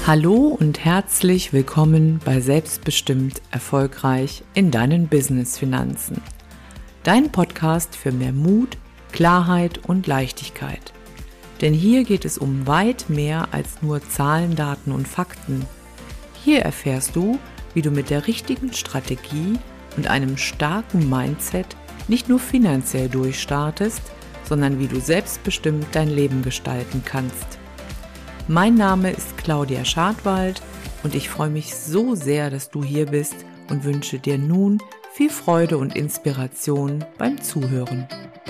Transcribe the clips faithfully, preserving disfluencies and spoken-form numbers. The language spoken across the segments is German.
Hallo und herzlich willkommen bei Selbstbestimmt erfolgreich in deinen Business-Finanzen. Dein Podcast für mehr Mut, Klarheit und Leichtigkeit. Denn hier geht es um weit mehr als nur Zahlen, Daten und Fakten. Hier erfährst du, wie du mit der richtigen Strategie und einem starken Mindset nicht nur finanziell durchstartest, sondern wie du selbstbestimmt dein Leben gestalten kannst. Mein Name ist Claudia Schadwald und ich freue mich so sehr, dass du hier bist und wünsche dir nun viel Freude und Inspiration beim Zuhören.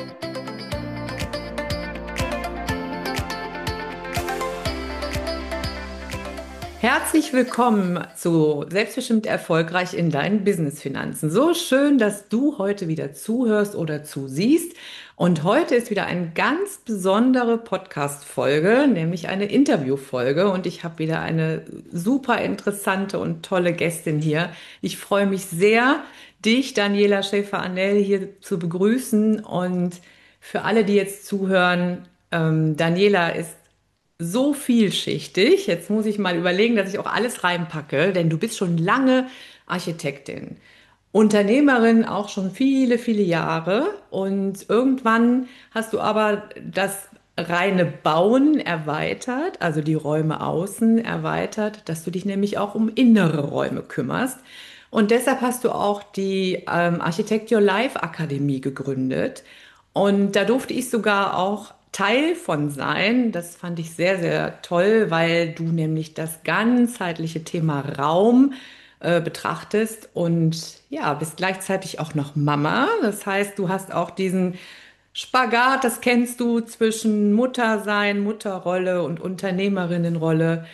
Herzlich willkommen zu Selbstbestimmt erfolgreich in deinen Business-Finanzen. So schön, dass du heute wieder zuhörst oder zusiehst. Und heute ist wieder eine ganz besondere Podcast-Folge, nämlich eine Interview-Folge. Und ich habe wieder eine super interessante und tolle Gästin hier. Ich freue mich sehr, dich, Daniela Schäfer-Annell, hier zu begrüßen. Und für alle, die jetzt zuhören, ähm, Daniela ist so vielschichtig. Jetzt muss ich mal überlegen, dass ich auch alles reinpacke, denn du bist schon lange Architektin. Unternehmerin auch schon viele, viele Jahre und irgendwann hast du aber das reine Bauen erweitert, also die Räume außen erweitert, dass du dich nämlich auch um innere Räume kümmerst. Und deshalb hast du auch die ähm, Architect Your Life Akademie gegründet. Und da durfte ich sogar auch Teil von sein. Das fand ich sehr, sehr toll, weil du nämlich das ganzheitliche Thema Raum äh, betrachtest und ja, bist gleichzeitig auch noch Mama. Das heißt, du hast auch diesen Spagat, das kennst du, zwischen Muttersein, Mutterrolle und Unternehmerinnenrolle.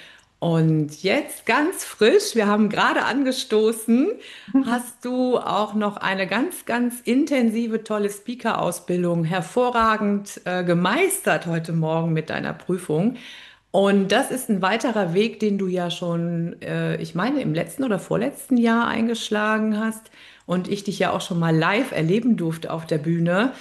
Und jetzt ganz frisch, wir haben gerade angestoßen, hast du auch noch eine ganz, ganz intensive, tolle Speaker-Ausbildung hervorragend äh, gemeistert heute Morgen mit deiner Prüfung. Und das ist ein weiterer Weg, den du ja schon, äh, ich meine, im letzten oder vorletzten Jahr eingeschlagen hast und ich dich ja auch schon mal live erleben durfte auf der Bühne.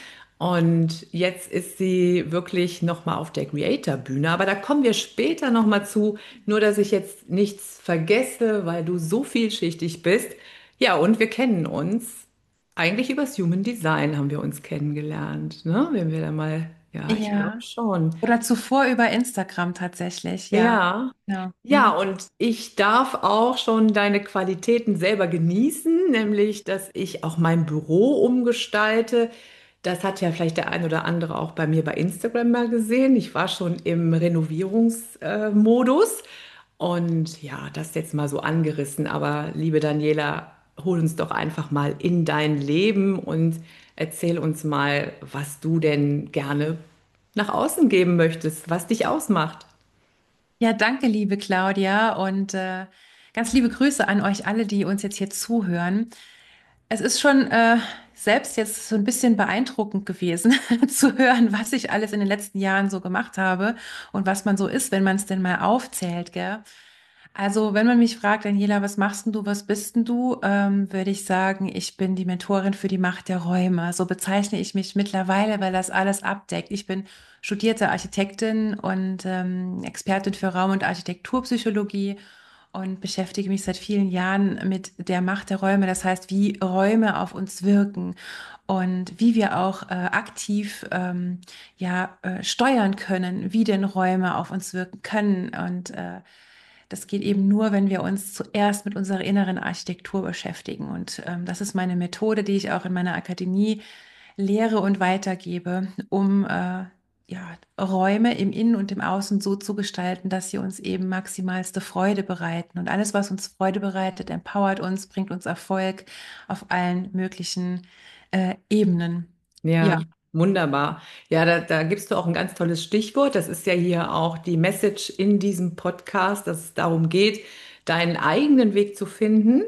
Und jetzt ist sie wirklich nochmal auf der Creator-Bühne. Aber da kommen wir später nochmal zu. Nur, dass ich jetzt nichts vergesse, weil du so vielschichtig bist. Ja, und wir kennen uns. Eigentlich übers Human Design haben wir uns kennengelernt, ne? Wenn wir da mal, ja, ich glaube Ja. schon. Oder zuvor über Instagram tatsächlich, ja. Ja, Ja. ja, Mhm. und ich darf auch schon deine Qualitäten selber genießen, nämlich, dass ich auch mein Büro umgestalte. Das hat ja vielleicht der ein oder andere auch bei mir bei Instagram mal gesehen. Ich war schon im Renovierungsmodus und ja, das jetzt mal so angerissen. Aber liebe Daniela, hol uns doch einfach mal in dein Leben und erzähl uns mal, was du denn gerne nach außen geben möchtest, was dich ausmacht. Ja, danke, liebe Claudia, und äh, ganz liebe Grüße an euch alle, die uns jetzt hier zuhören. Es ist schon äh, selbst jetzt so ein bisschen beeindruckend gewesen, zu hören, was ich alles in den letzten Jahren so gemacht habe und was man so ist, wenn man es denn mal aufzählt, gell? Also, wenn man mich fragt, Daniela, was machst denn du, was bist denn du, ähm, würde ich sagen, ich bin die Mentorin für die Macht der Räume. So bezeichne ich mich mittlerweile, weil das alles abdeckt. Ich bin studierte Architektin und ähm, Expertin für Raum- und Architekturpsychologie und beschäftige mich seit vielen Jahren mit der Macht der Räume. Das heißt, wie Räume auf uns wirken und wie wir auch äh, aktiv ähm, ja, äh, steuern können, wie denn Räume auf uns wirken können. Und äh, das geht eben nur, wenn wir uns zuerst mit unserer inneren Architektur beschäftigen. Und ähm, das ist meine Methode, die ich auch in meiner Akademie lehre und weitergebe, um äh, ja, Räume im Innen und im Außen so zu gestalten, dass sie uns eben maximalste Freude bereiten. Und alles, was uns Freude bereitet, empowert uns, bringt uns Erfolg auf allen möglichen äh, Ebenen. Ja. Ja, wunderbar. Ja, da, da gibst du auch ein ganz tolles Stichwort. Das ist ja hier auch die Message in diesem Podcast, dass es darum geht, deinen eigenen Weg zu finden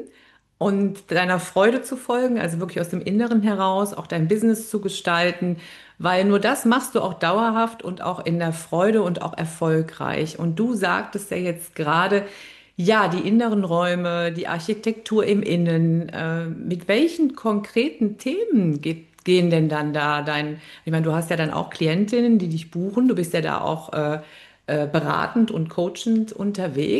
und deiner Freude zu folgen, also wirklich aus dem Inneren heraus, auch dein Business zu gestalten, weil nur das machst du auch dauerhaft und auch in der Freude und auch erfolgreich. Und du sagtest ja jetzt gerade, ja, die inneren Räume, die Architektur im Innen, äh, mit welchen konkreten Themen geht, gehen denn dann da dein, ich meine, du hast ja dann auch Klientinnen, die dich buchen, du bist ja da auch äh, äh, beratend und coachend unterwegs.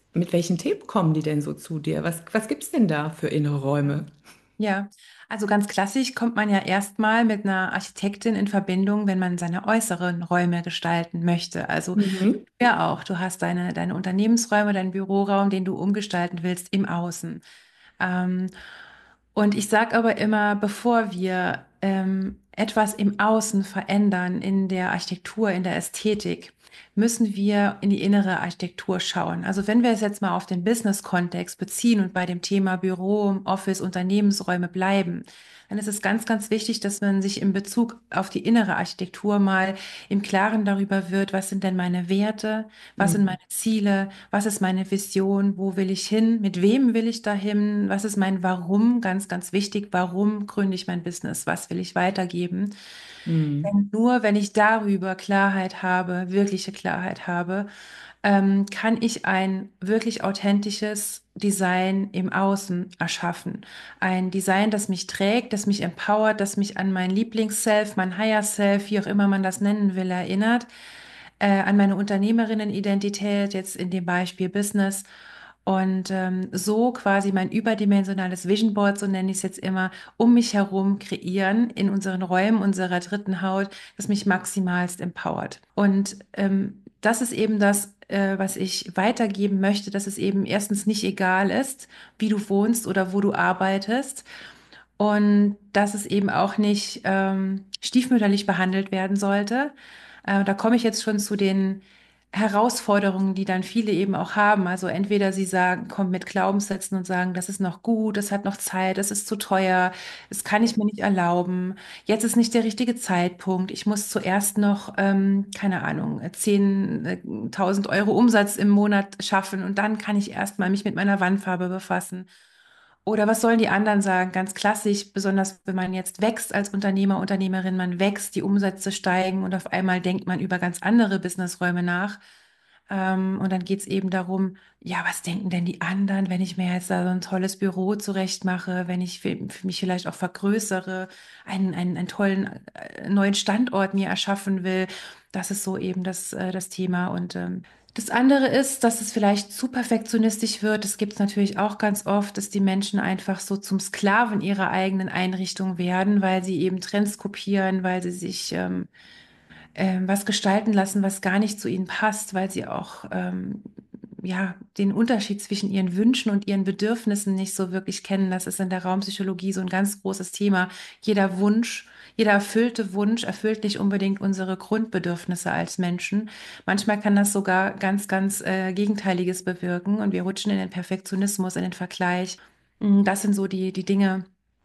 mit welchen Themen kommen die denn so zu dir? Was, was gibt's denn da für innere Räume? Ja, also ganz klassisch kommt man ja erstmal mit einer Architektin in Verbindung, wenn man seine äußeren Räume gestalten möchte. Also Mhm. ja auch, du hast deine, deine Unternehmensräume, deinen Büroraum, den du umgestalten willst im Außen. Ähm, und ich sage aber immer, bevor wir ähm, etwas im Außen verändern, in der Architektur, in der Ästhetik, müssen wir in die innere Architektur schauen. Also wenn wir es jetzt mal auf den Business-Kontext beziehen und bei dem Thema Büro, Office, Unternehmensräume bleiben, dann ist es ganz, ganz wichtig, dass man sich in Bezug auf die innere Architektur mal im Klaren darüber wird, was sind denn meine Werte, was sind Mhm. meine Ziele, was ist meine Vision, wo will ich hin, mit wem will ich dahin, was ist mein Warum, ganz, ganz wichtig, warum gründe ich mein Business, was will ich weitergeben. Mhm. Denn nur wenn ich darüber Klarheit habe, wirkliche Klarheit habe, ähm, kann ich ein wirklich authentisches Design im Außen erschaffen. Ein Design, das mich trägt, das mich empowert, das mich an mein Lieblings-Self, mein Higher-Self, wie auch immer man das nennen will, erinnert, äh, an meine Unternehmerinnen-Identität, jetzt in dem Beispiel Business. Und ähm, so quasi mein überdimensionales Vision Board, so nenne ich es jetzt immer, um mich herum kreieren in unseren Räumen unserer dritten Haut, das mich maximalst empowert. Und ähm, das ist eben das, äh, was ich weitergeben möchte, dass es eben erstens nicht egal ist, wie du wohnst oder wo du arbeitest, und dass es eben auch nicht ähm, stiefmütterlich behandelt werden sollte. Äh, da komme ich jetzt schon zu den Herausforderungen, die dann viele eben auch haben. Also entweder sie sagen, kommen mit Glaubenssätzen und sagen, das ist noch gut, das hat noch Zeit, das ist zu teuer, das kann ich mir nicht erlauben. Jetzt ist nicht der richtige Zeitpunkt. Ich muss zuerst noch, ähm, keine Ahnung, zehntausend Euro Umsatz im Monat schaffen und dann kann ich erst mal mich mit meiner Wandfarbe befassen. Oder was sollen die anderen sagen? Ganz klassisch, besonders wenn man jetzt wächst als Unternehmer, Unternehmerin, man wächst, die Umsätze steigen und auf einmal denkt man über ganz andere Businessräume nach. Ähm, und dann geht es eben darum, ja, was denken denn die anderen, wenn ich mir jetzt da so ein tolles Büro zurechtmache, wenn ich für, für mich vielleicht auch vergrößere, einen, einen, einen tollen äh, neuen Standort mir erschaffen will. Das ist so eben das, äh, das Thema. Und ähm, das andere ist, dass es vielleicht zu perfektionistisch wird. Das gibt es natürlich auch ganz oft, dass die Menschen einfach so zum Sklaven ihrer eigenen Einrichtung werden, weil sie eben Trends kopieren, weil sie sich ähm, ähm, was gestalten lassen, was gar nicht zu ihnen passt, weil sie auch ähm, ja, den Unterschied zwischen ihren Wünschen und ihren Bedürfnissen nicht so wirklich kennen. Das ist in der Raumpsychologie so ein ganz großes Thema. Jeder Wunsch, jeder erfüllte Wunsch erfüllt nicht unbedingt unsere Grundbedürfnisse als Menschen. Manchmal kann das sogar ganz, ganz äh, Gegenteiliges bewirken und wir rutschen in den Perfektionismus, in den Vergleich. Mm, Das sind so die, die Dinge,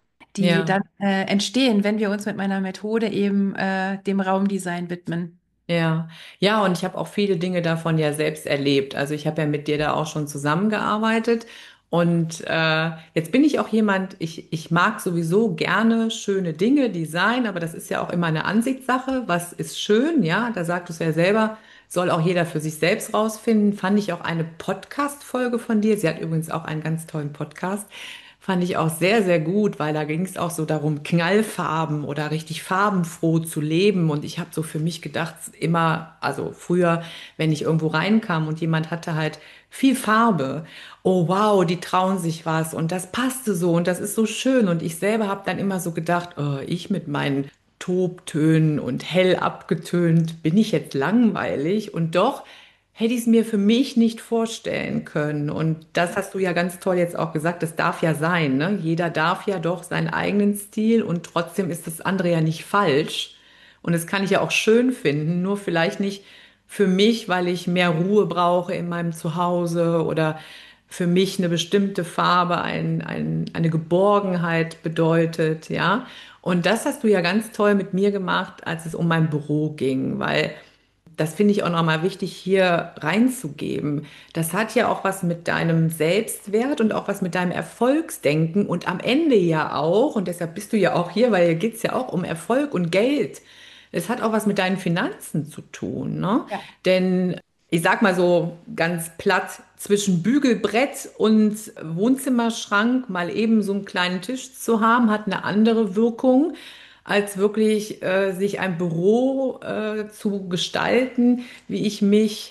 die Ja. dann äh, entstehen, wenn wir uns mit meiner Methode eben äh, dem Raumdesign widmen. Ja, ja, und ich habe auch viele Dinge davon ja selbst erlebt. Also ich habe ja mit dir da auch schon zusammengearbeitet. Und äh, jetzt bin ich auch jemand, ich, ich mag sowieso gerne schöne Dinge, Design, aber das ist ja auch immer eine Ansichtssache. Was ist schön, ja? Da sagtest du ja selber, soll auch jeder für sich selbst rausfinden. Fand ich auch eine Podcast-Folge von dir. Sie hat übrigens auch einen ganz tollen Podcast. Fand ich auch sehr, sehr gut, weil da ging es auch so darum, Knallfarben oder richtig farbenfroh zu leben. Und ich habe so für mich gedacht, immer, also früher, wenn ich irgendwo reinkam und jemand hatte halt viel Farbe, oh wow, die trauen sich was und das passte so und das ist so schön. Und ich selber habe dann immer so gedacht, oh, ich mit meinen Tobtönen und hell abgetönt, bin ich jetzt langweilig? Und doch hätte ich es mir für mich nicht vorstellen können. Und das hast du ja ganz toll jetzt auch gesagt, das darf ja sein, ne? Jeder darf ja doch seinen eigenen Stil und trotzdem ist das andere ja nicht falsch. Und das kann ich ja auch schön finden, nur vielleicht nicht für mich, weil ich mehr Ruhe brauche in meinem Zuhause oder für mich eine bestimmte Farbe ein, ein, eine Geborgenheit bedeutet, ja. Und das hast du ja ganz toll mit mir gemacht, als es um mein Büro ging, weil das finde ich auch nochmal wichtig hier reinzugeben. Das hat ja auch was mit deinem Selbstwert und auch was mit deinem Erfolgsdenken und am Ende ja auch, und deshalb bist du ja auch hier, weil hier geht es ja auch um Erfolg und Geld. Es hat auch was mit deinen Finanzen zu tun, ne? Ja. Denn ich sag mal so ganz platt, zwischen Bügelbrett und Wohnzimmerschrank mal eben so einen kleinen Tisch zu haben, hat eine andere Wirkung, als wirklich äh, sich ein Büro äh, zu gestalten, wie ich mich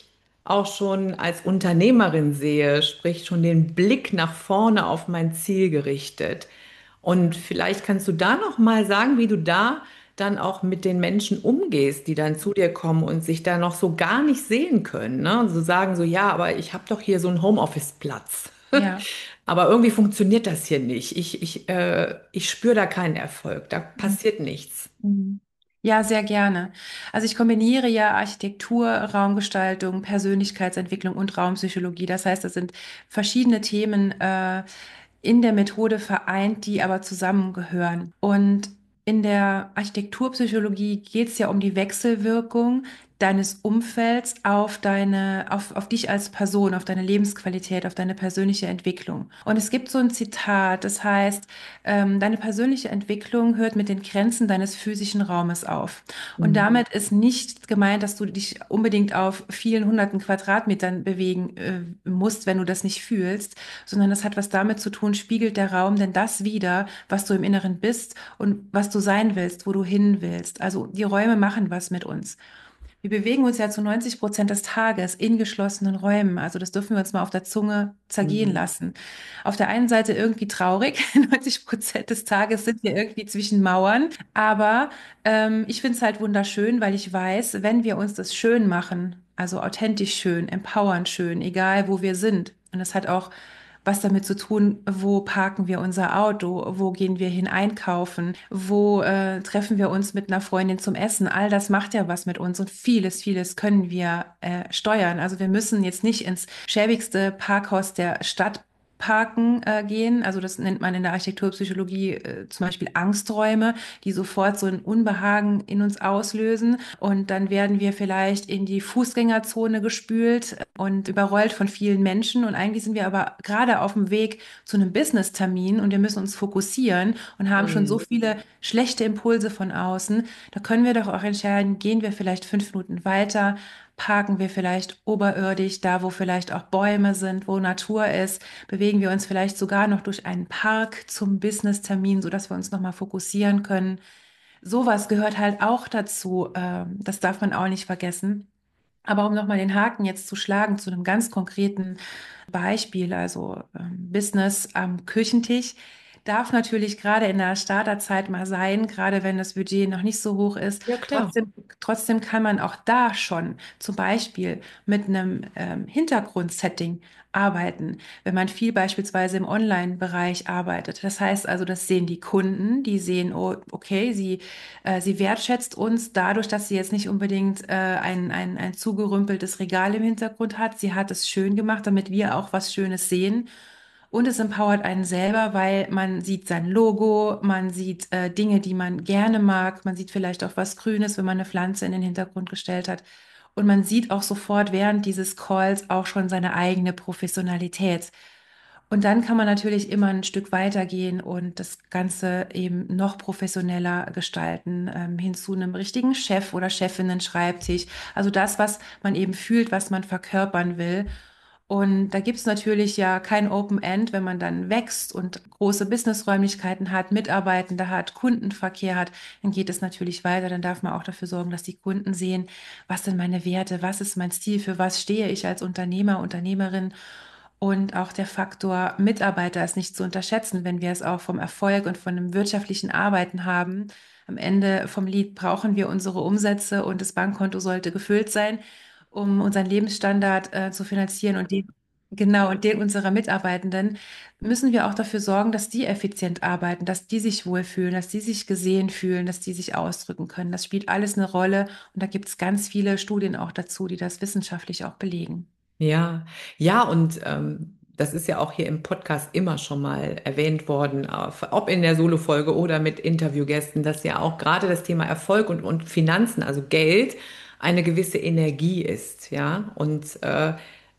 auch schon als Unternehmerin sehe, sprich schon den Blick nach vorne auf mein Ziel gerichtet. Und vielleicht kannst du da noch mal sagen, wie du da dann auch mit den Menschen umgehst, die dann zu dir kommen und sich da noch so gar nicht sehen können, ne? So sagen so, ja, aber ich habe doch hier so einen Homeoffice-Platz. Ja. Aber irgendwie funktioniert das hier nicht. Ich, ich, äh, ich spüre da keinen Erfolg. Da passiert nichts. Mhm. Ja, sehr gerne. Also ich kombiniere ja Architektur, Raumgestaltung, Persönlichkeitsentwicklung und Raumpsychologie. Das heißt, das sind verschiedene Themen äh, in der Methode vereint, die aber zusammengehören. Und in der Architekturpsychologie geht es ja um die Wechselwirkung deines Umfelds auf deine, auf, auf dich als Person, auf deine Lebensqualität, auf deine persönliche Entwicklung. Und es gibt so ein Zitat, das heißt, ähm, deine persönliche Entwicklung hört mit den Grenzen deines physischen Raumes auf. Und Mhm. damit ist nicht gemeint, dass du dich unbedingt auf vielen hunderten Quadratmetern bewegen äh, musst, wenn du das nicht fühlst, sondern das hat was damit zu tun, spiegelt der Raum denn das wider, was du im Inneren bist und was du sein willst, wo du hin willst. Also die Räume machen was mit uns. Wir bewegen uns ja zu neunzig Prozent des Tages in geschlossenen Räumen. Also das dürfen wir uns mal auf der Zunge zergehen Mhm. lassen. Auf der einen Seite irgendwie traurig. neunzig Prozent des Tages sind wir irgendwie zwischen Mauern. Aber ähm, ich finde es halt wunderschön, weil ich weiß, wenn wir uns das schön machen, also authentisch schön, empowernd schön, egal wo wir sind. Und das hat auch was damit zu tun, wo parken wir unser Auto, wo gehen wir hin einkaufen, wo äh, treffen wir uns mit einer Freundin zum Essen. All das macht ja was mit uns und vieles, vieles können wir äh, steuern. Also wir müssen jetzt nicht ins schäbigste Parkhaus der Stadt Parken äh, gehen. Also das nennt man in der Architekturpsychologie äh, zum Beispiel Angsträume, die sofort so ein Unbehagen in uns auslösen. Und dann werden wir vielleicht in die Fußgängerzone gespült und überrollt von vielen Menschen. Und eigentlich sind wir aber gerade auf dem Weg zu einem Business-Termin und wir müssen uns fokussieren und haben schon so Mhm. viele schlechte Impulse von außen. Da können wir doch auch entscheiden, gehen wir vielleicht fünf Minuten weiter, parken wir vielleicht oberirdisch, da wo vielleicht auch Bäume sind, wo Natur ist, bewegen wir uns vielleicht sogar noch durch einen Park zum Business-Termin, sodass wir uns nochmal fokussieren können. Sowas gehört halt auch dazu. Ähm, das darf man auch nicht vergessen. Aber um nochmal den Haken jetzt zu schlagen zu einem ganz konkreten Beispiel, also ähm, Business am Küchentisch, darf natürlich gerade in der Starterzeit mal sein, gerade wenn das Budget noch nicht so hoch ist. Ja, klar. Trotzdem, trotzdem kann man auch da schon zum Beispiel mit einem ähm, Hintergrundsetting arbeiten, wenn man viel beispielsweise im Online-Bereich arbeitet. Das heißt also, das sehen die Kunden, die sehen, oh, okay, sie äh, sie wertschätzt uns dadurch, dass sie jetzt nicht unbedingt äh, ein, ein, ein zugerümpeltes Regal im Hintergrund hat. Sie hat es schön gemacht, damit wir auch was Schönes sehen. Und es empowert einen selber, weil man sieht sein Logo, man sieht äh, Dinge, die man gerne mag, man sieht vielleicht auch was Grünes, wenn man eine Pflanze in den Hintergrund gestellt hat. Und man sieht auch sofort während dieses Calls auch schon seine eigene Professionalität. Und dann kann man natürlich immer ein Stück weitergehen und das Ganze eben noch professioneller gestalten, ähm, hin zu einem richtigen Chef- oder Chefinnen-Schreibtisch. Also das, was man eben fühlt, was man verkörpern will. Und da gibt es natürlich ja kein Open End, wenn man dann wächst und große Businessräumlichkeiten hat, Mitarbeitende hat, Kundenverkehr hat, dann geht es natürlich weiter. Dann darf man auch dafür sorgen, dass die Kunden sehen, was sind meine Werte, was ist mein Stil, für was stehe ich als Unternehmer, Unternehmerin. Und auch der Faktor Mitarbeiter ist nicht zu unterschätzen, wenn wir es auch vom Erfolg und von einem wirtschaftlichen Arbeiten haben. Am Ende vom Lied brauchen wir unsere Umsätze und das Bankkonto sollte gefüllt sein, um unseren Lebensstandard äh, zu finanzieren und den, genau, und den unserer Mitarbeitenden müssen wir auch dafür sorgen, dass die effizient arbeiten, dass die sich wohlfühlen, dass die sich gesehen fühlen, dass die sich ausdrücken können. Das spielt alles eine Rolle und da gibt es ganz viele Studien auch dazu, die das wissenschaftlich auch belegen. Ja, ja, und ähm, das ist ja auch hier im Podcast immer schon mal erwähnt worden, auf, ob in der Solo-Folge oder mit Interviewgästen, dass ja auch gerade das Thema Erfolg und, und Finanzen, also Geld, eine gewisse Energie ist, ja. Und äh,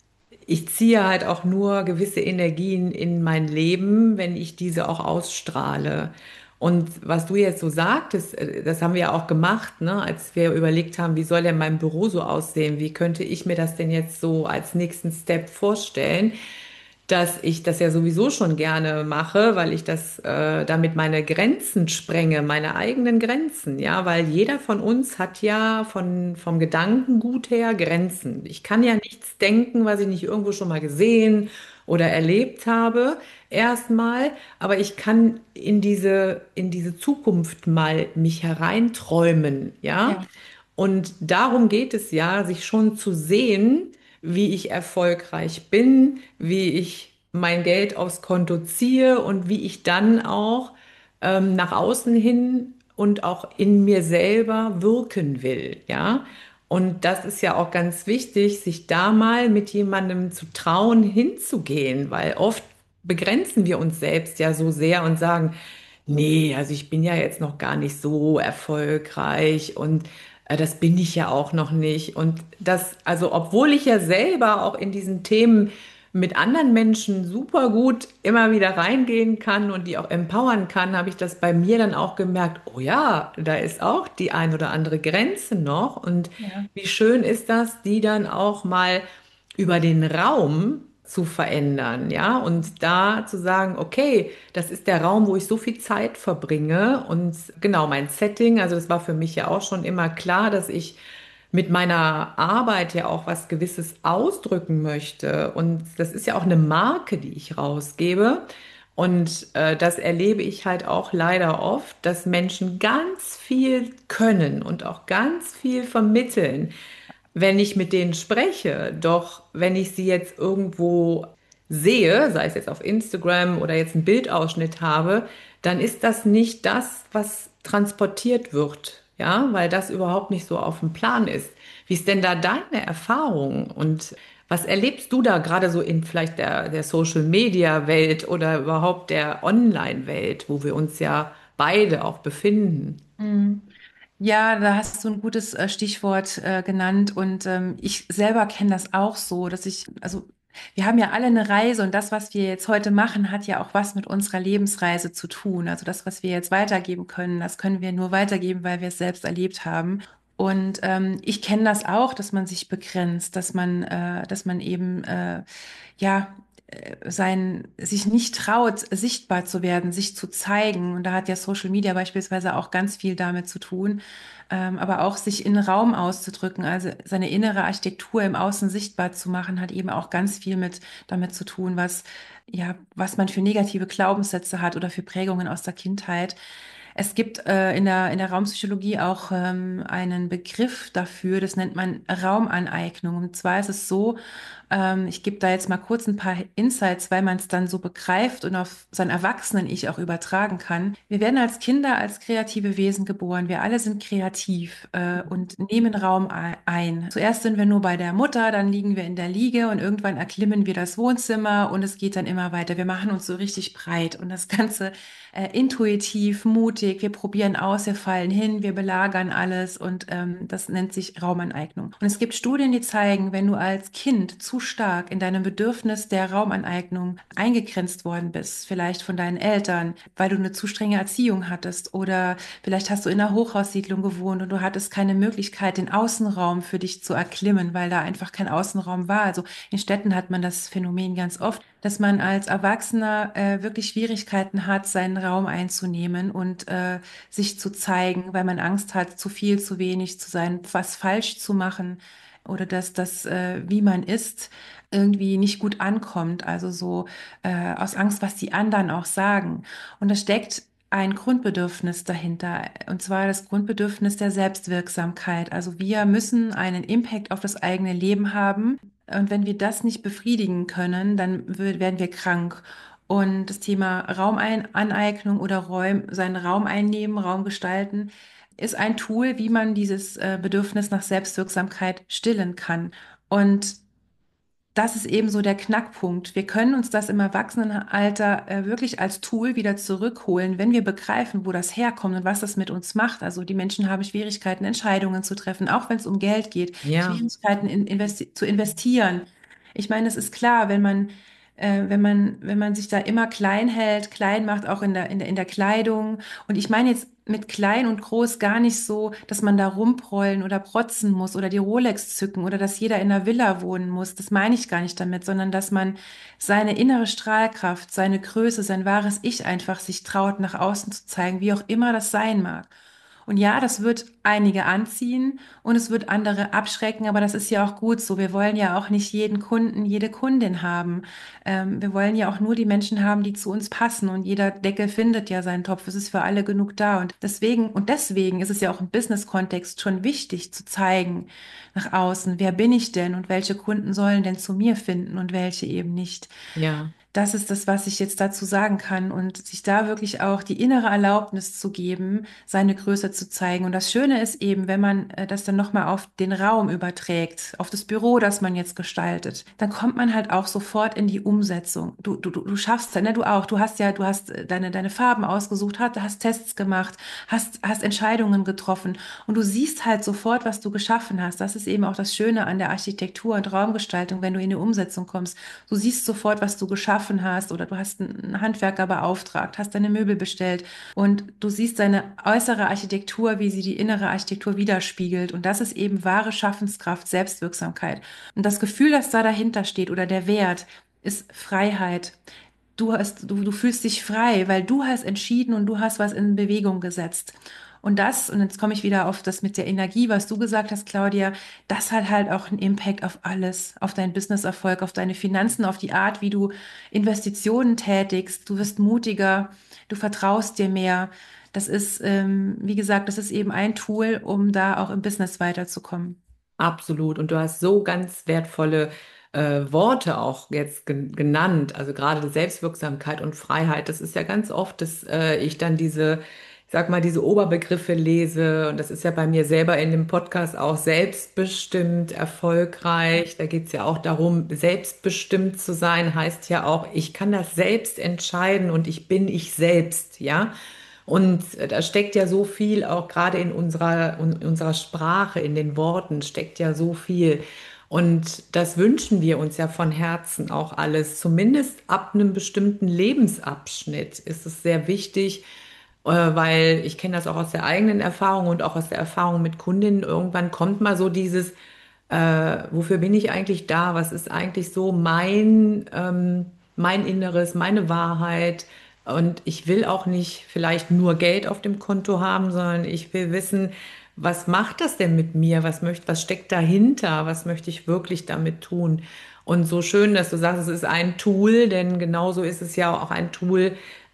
ich ziehe halt auch nur gewisse Energien in mein Leben, wenn ich diese auch ausstrahle. Und was du jetzt so sagtest, äh, das haben wir ja auch gemacht, ne, als wir überlegt haben, wie soll denn mein Büro so aussehen? Wie könnte ich mir das denn jetzt so als nächsten Step vorstellen? dass ich das ja sowieso schon gerne mache, weil ich das äh, damit meine Grenzen sprenge, meine eigenen Grenzen, ja, weil jeder von uns hat ja von vom Gedankengut her Grenzen. Ich kann ja nichts denken, was ich nicht irgendwo schon mal gesehen oder erlebt habe, erstmal, aber ich kann in diese in diese Zukunft mal mich hereinträumen, ja. Ja, Und darum geht es ja, sich schon zu sehen, wie ich erfolgreich bin, wie ich mein Geld aufs Konto ziehe und wie ich dann auch ähm, nach außen hin und auch in mir selber wirken will, ja. Und das ist ja auch ganz wichtig, sich da mal mit jemandem zu trauen, hinzugehen, weil oft begrenzen wir uns selbst ja so sehr und sagen, nee, also ich bin ja jetzt noch gar nicht so erfolgreich und äh, das bin ich ja auch noch nicht. Und das, also obwohl ich ja selber auch in diesen Themen mit anderen Menschen super gut immer wieder reingehen kann und die auch empowern kann, habe ich das bei mir dann auch gemerkt, oh ja, da ist auch die ein oder andere Grenze noch. Und ja. wie schön ist das, die dann auch mal über den Raum zu verändern, ja, und da zu sagen, okay, das ist der Raum, wo ich so viel Zeit verbringe und genau mein Setting, also das war für mich ja auch schon immer klar, dass ich mit meiner Arbeit ja auch was Gewisses ausdrücken möchte und das ist ja auch eine Marke, die ich rausgebe und äh, das erlebe ich halt auch leider oft, dass Menschen ganz viel können und auch ganz viel vermitteln, wenn ich mit denen spreche. Doch wenn ich sie jetzt irgendwo sehe, sei es jetzt auf Instagram oder jetzt einen Bildausschnitt habe, dann ist das nicht das, was transportiert wird, ja, weil das überhaupt nicht so auf dem Plan ist. Wie ist denn da deine Erfahrung und was erlebst du da gerade so in vielleicht der, der Social Media Welt oder überhaupt der Online Welt, wo wir uns ja beide auch befinden? Mhm. Ja, da hast du ein gutes äh, Stichwort äh, genannt und ähm, ich selber kenne das auch so, dass ich, also wir haben ja alle eine Reise und das, was wir jetzt heute machen, hat ja auch was mit unserer Lebensreise zu tun. Also das, was wir jetzt weitergeben können, das können wir nur weitergeben, weil wir es selbst erlebt haben. Und ähm, ich kenne das auch, dass man sich begrenzt, dass man, äh, dass man eben äh, ja äh, sein, sich nicht traut, sichtbar zu werden, sich zu zeigen. Und da hat ja Social Media beispielsweise auch ganz viel damit zu tun, ähm, aber auch sich in Raum auszudrücken, also seine innere Architektur im Außen sichtbar zu machen, hat eben auch ganz viel mit damit zu tun, was ja, was man für negative Glaubenssätze hat oder für Prägungen aus der Kindheit. Es gibt äh, in der, in der Raumpsychologie auch ähm, einen Begriff dafür, das nennt man Raumaneignung. Und zwar ist es so, ähm, ich gebe da jetzt mal kurz ein paar Insights, weil man es dann so begreift und auf sein Erwachsenen-Ich auch übertragen kann. Wir werden als Kinder als kreative Wesen geboren. Wir alle sind kreativ äh, und nehmen Raum ei- ein. Zuerst sind wir nur bei der Mutter, dann liegen wir in der Liege und irgendwann erklimmen wir das Wohnzimmer und es geht dann immer weiter. Wir machen uns so richtig breit und das Ganze äh, intuitiv, mutig. Wir probieren aus, wir fallen hin, wir belagern alles und ähm, das nennt sich Raumaneignung. Und es gibt Studien, die zeigen, wenn du als Kind zu stark in deinem Bedürfnis der Raumaneignung eingegrenzt worden bist, vielleicht von deinen Eltern, weil du eine zu strenge Erziehung hattest oder vielleicht hast du in einer Hochhaussiedlung gewohnt und du hattest keine Möglichkeit, den Außenraum für dich zu erklimmen, weil da einfach kein Außenraum war. Also in Städten hat man das Phänomen ganz oft, dass man als Erwachsener äh, wirklich Schwierigkeiten hat, seinen Raum einzunehmen und äh, sich zu zeigen, weil man Angst hat, zu viel, zu wenig zu sein, was falsch zu machen oder dass das, äh, wie man ist, irgendwie nicht gut ankommt. Also so äh, aus Angst, was die anderen auch sagen. Und da steckt ein Grundbedürfnis dahinter, und zwar das Grundbedürfnis der Selbstwirksamkeit. Also wir müssen einen Impact auf das eigene Leben haben. Und wenn wir das nicht befriedigen können, dann wür- werden wir krank. Und das Thema Raumaneignung oder Räum, seinen Raum einnehmen, Raum gestalten, ist ein Tool, wie man dieses äh, Bedürfnis nach Selbstwirksamkeit stillen kann. Und das ist eben so der Knackpunkt. Wir können uns das im Erwachsenenalter äh, wirklich als Tool wieder zurückholen, wenn wir begreifen, wo das herkommt und was das mit uns macht. Also die Menschen haben Schwierigkeiten, Entscheidungen zu treffen, auch wenn es um Geld geht, Ja. Schwierigkeiten in investi zu investieren. Ich meine, es ist klar, wenn man, äh, wenn man, wenn man sich da immer klein hält, klein macht, auch in der, in der, in der Kleidung. Und ich meine jetzt mit klein und groß gar nicht so, dass man da rumprollen oder protzen muss oder die Rolex zücken oder dass jeder in einer Villa wohnen muss. Das meine ich gar nicht damit, sondern dass man seine innere Strahlkraft, seine Größe, sein wahres Ich einfach sich traut, nach außen zu zeigen, wie auch immer das sein mag. Und ja, das wird einige anziehen und es wird andere abschrecken, aber das ist ja auch gut so. Wir wollen ja auch nicht jeden Kunden, jede Kundin haben. Ähm, wir wollen ja auch nur die Menschen haben, die zu uns passen, und jeder Deckel findet ja seinen Topf. Es ist für alle genug da, und deswegen und deswegen ist es ja auch im Business-Kontext schon wichtig zu zeigen nach außen, wer bin ich denn und welche Kunden sollen denn zu mir finden und welche eben nicht. Ja, Das ist das, was ich jetzt dazu sagen kann, und sich da wirklich auch die innere Erlaubnis zu geben, seine Größe zu zeigen. Und das Schöne ist eben, wenn man äh, das dann nochmal auf den Raum überträgt, auf das Büro, das man jetzt gestaltet, dann kommt man halt auch sofort in die Umsetzung. Du, du, du du schaffst, ne, du auch. Du hast ja, du hast äh, deine, deine Farben ausgesucht, hast, hast Tests gemacht, hast, hast Entscheidungen getroffen, und du siehst halt sofort, was du geschaffen hast. Das ist eben auch das Schöne an der Architektur und Raumgestaltung, wenn du in die Umsetzung kommst. Du siehst sofort, was du geschaffen hast, oder du hast einen Handwerker beauftragt, hast deine Möbel bestellt, und du siehst deine äußere Architektur, wie sie die innere Architektur widerspiegelt. Und das ist eben wahre Schaffenskraft, Selbstwirksamkeit. Und das Gefühl, das da dahinter steht, oder der Wert, ist Freiheit. Du hast, du, du fühlst dich frei, weil du hast entschieden und du hast was in Bewegung gesetzt. Und das, und jetzt komme ich wieder auf das mit der Energie, was du gesagt hast, Claudia, das hat halt auch einen Impact auf alles, auf deinen Businesserfolg, auf deine Finanzen, auf die Art, wie du Investitionen tätigst. Du wirst mutiger, du vertraust dir mehr. Das ist, ähm, wie gesagt, das ist eben ein Tool, um da auch im Business weiterzukommen. absolut. Und du hast so ganz wertvolle äh, Worte auch jetzt gen genannt. Also gerade Selbstwirksamkeit und Freiheit. Das ist ja ganz oft, dass äh, ich dann diese, ich sag mal, diese Oberbegriffe lese. Und das ist ja bei mir selber in dem Podcast auch selbstbestimmt, erfolgreich. Da geht es ja auch darum, selbstbestimmt zu sein, heißt ja auch, ich kann das selbst entscheiden und ich bin ich selbst, ja. Und äh, da steckt ja so viel, auch gerade in unserer, in unserer Sprache, in den Worten steckt ja so viel. Und das wünschen wir uns ja von Herzen auch alles. Zumindest ab einem bestimmten Lebensabschnitt ist es sehr wichtig, äh, weil ich kenne das auch aus der eigenen Erfahrung und auch aus der Erfahrung mit Kundinnen. Irgendwann kommt mal so dieses, äh, wofür bin ich eigentlich da? Was ist eigentlich so mein, ähm, mein Inneres, meine Wahrheit? Und ich will auch nicht vielleicht nur Geld auf dem Konto haben, sondern ich will wissen, was macht das denn mit mir? Was möchte, was steckt dahinter? Was möchte ich wirklich damit tun? Und so schön, dass du sagst, es ist ein Tool, denn genauso ist es ja auch ein Tool,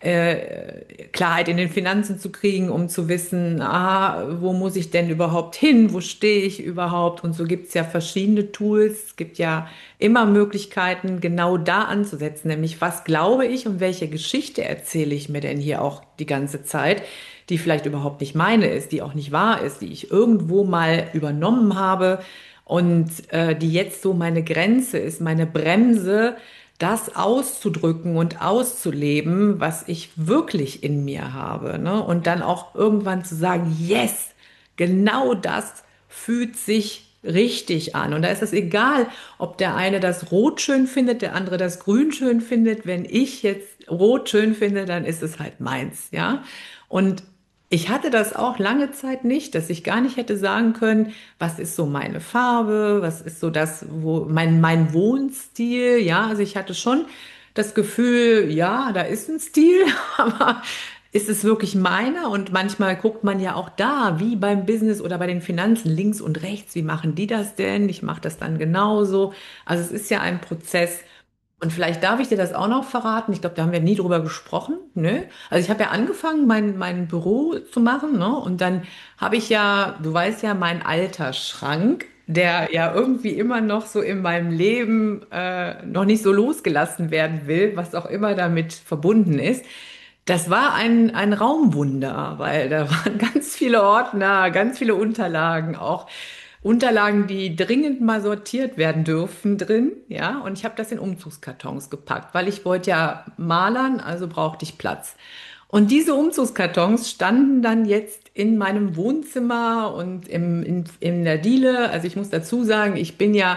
äh, Klarheit in den Finanzen zu kriegen, um zu wissen, ah, wo muss ich denn überhaupt hin? Wo stehe ich überhaupt? Und so gibt es ja verschiedene Tools. Es gibt ja immer Möglichkeiten, genau da anzusetzen, nämlich was glaube ich und welche Geschichte erzähle ich mir denn hier auch die ganze Zeit, die vielleicht überhaupt nicht meine ist, die auch nicht wahr ist, die ich irgendwo mal übernommen habe und äh, die jetzt so meine Grenze ist, meine Bremse, das auszudrücken und auszuleben, was ich wirklich in mir habe, ne? Und dann auch irgendwann zu sagen, yes, genau das fühlt sich richtig an. Und da ist es egal, ob der eine das Rot schön findet, der andere das Grün schön findet. Wenn ich jetzt Rot schön finde, dann ist es halt meins, ja? Und ich hatte das auch lange Zeit nicht, dass ich gar nicht hätte sagen können, was ist so meine Farbe, was ist so das, wo mein, mein Wohnstil, ja, also ich hatte schon das Gefühl, ja, da ist ein Stil, aber ist es wirklich meiner? Und manchmal guckt man ja auch da, wie beim Business oder bei den Finanzen, links und rechts, wie machen die das denn? Ich mache das dann genauso. Also es ist ja ein Prozess. Und vielleicht darf ich dir das auch noch verraten. Ich glaube, da haben wir nie drüber gesprochen. Ne? Also ich habe ja angefangen, mein, mein Büro zu machen. Ne? Und dann habe ich ja, du weißt ja, mein alter Schrank, der ja irgendwie immer noch so in meinem Leben äh, noch nicht so losgelassen werden will, was auch immer damit verbunden ist. Das war ein, ein Raumwunder, weil da waren ganz viele Ordner, ganz viele Unterlagen, auch Unterlagen, die dringend mal sortiert werden dürfen drin, ja. Und ich habe das in Umzugskartons gepackt, weil ich wollte ja malern, also brauchte ich Platz. Und diese Umzugskartons standen dann jetzt in meinem Wohnzimmer und im, in, in der Diele. Also ich muss dazu sagen, ich bin ja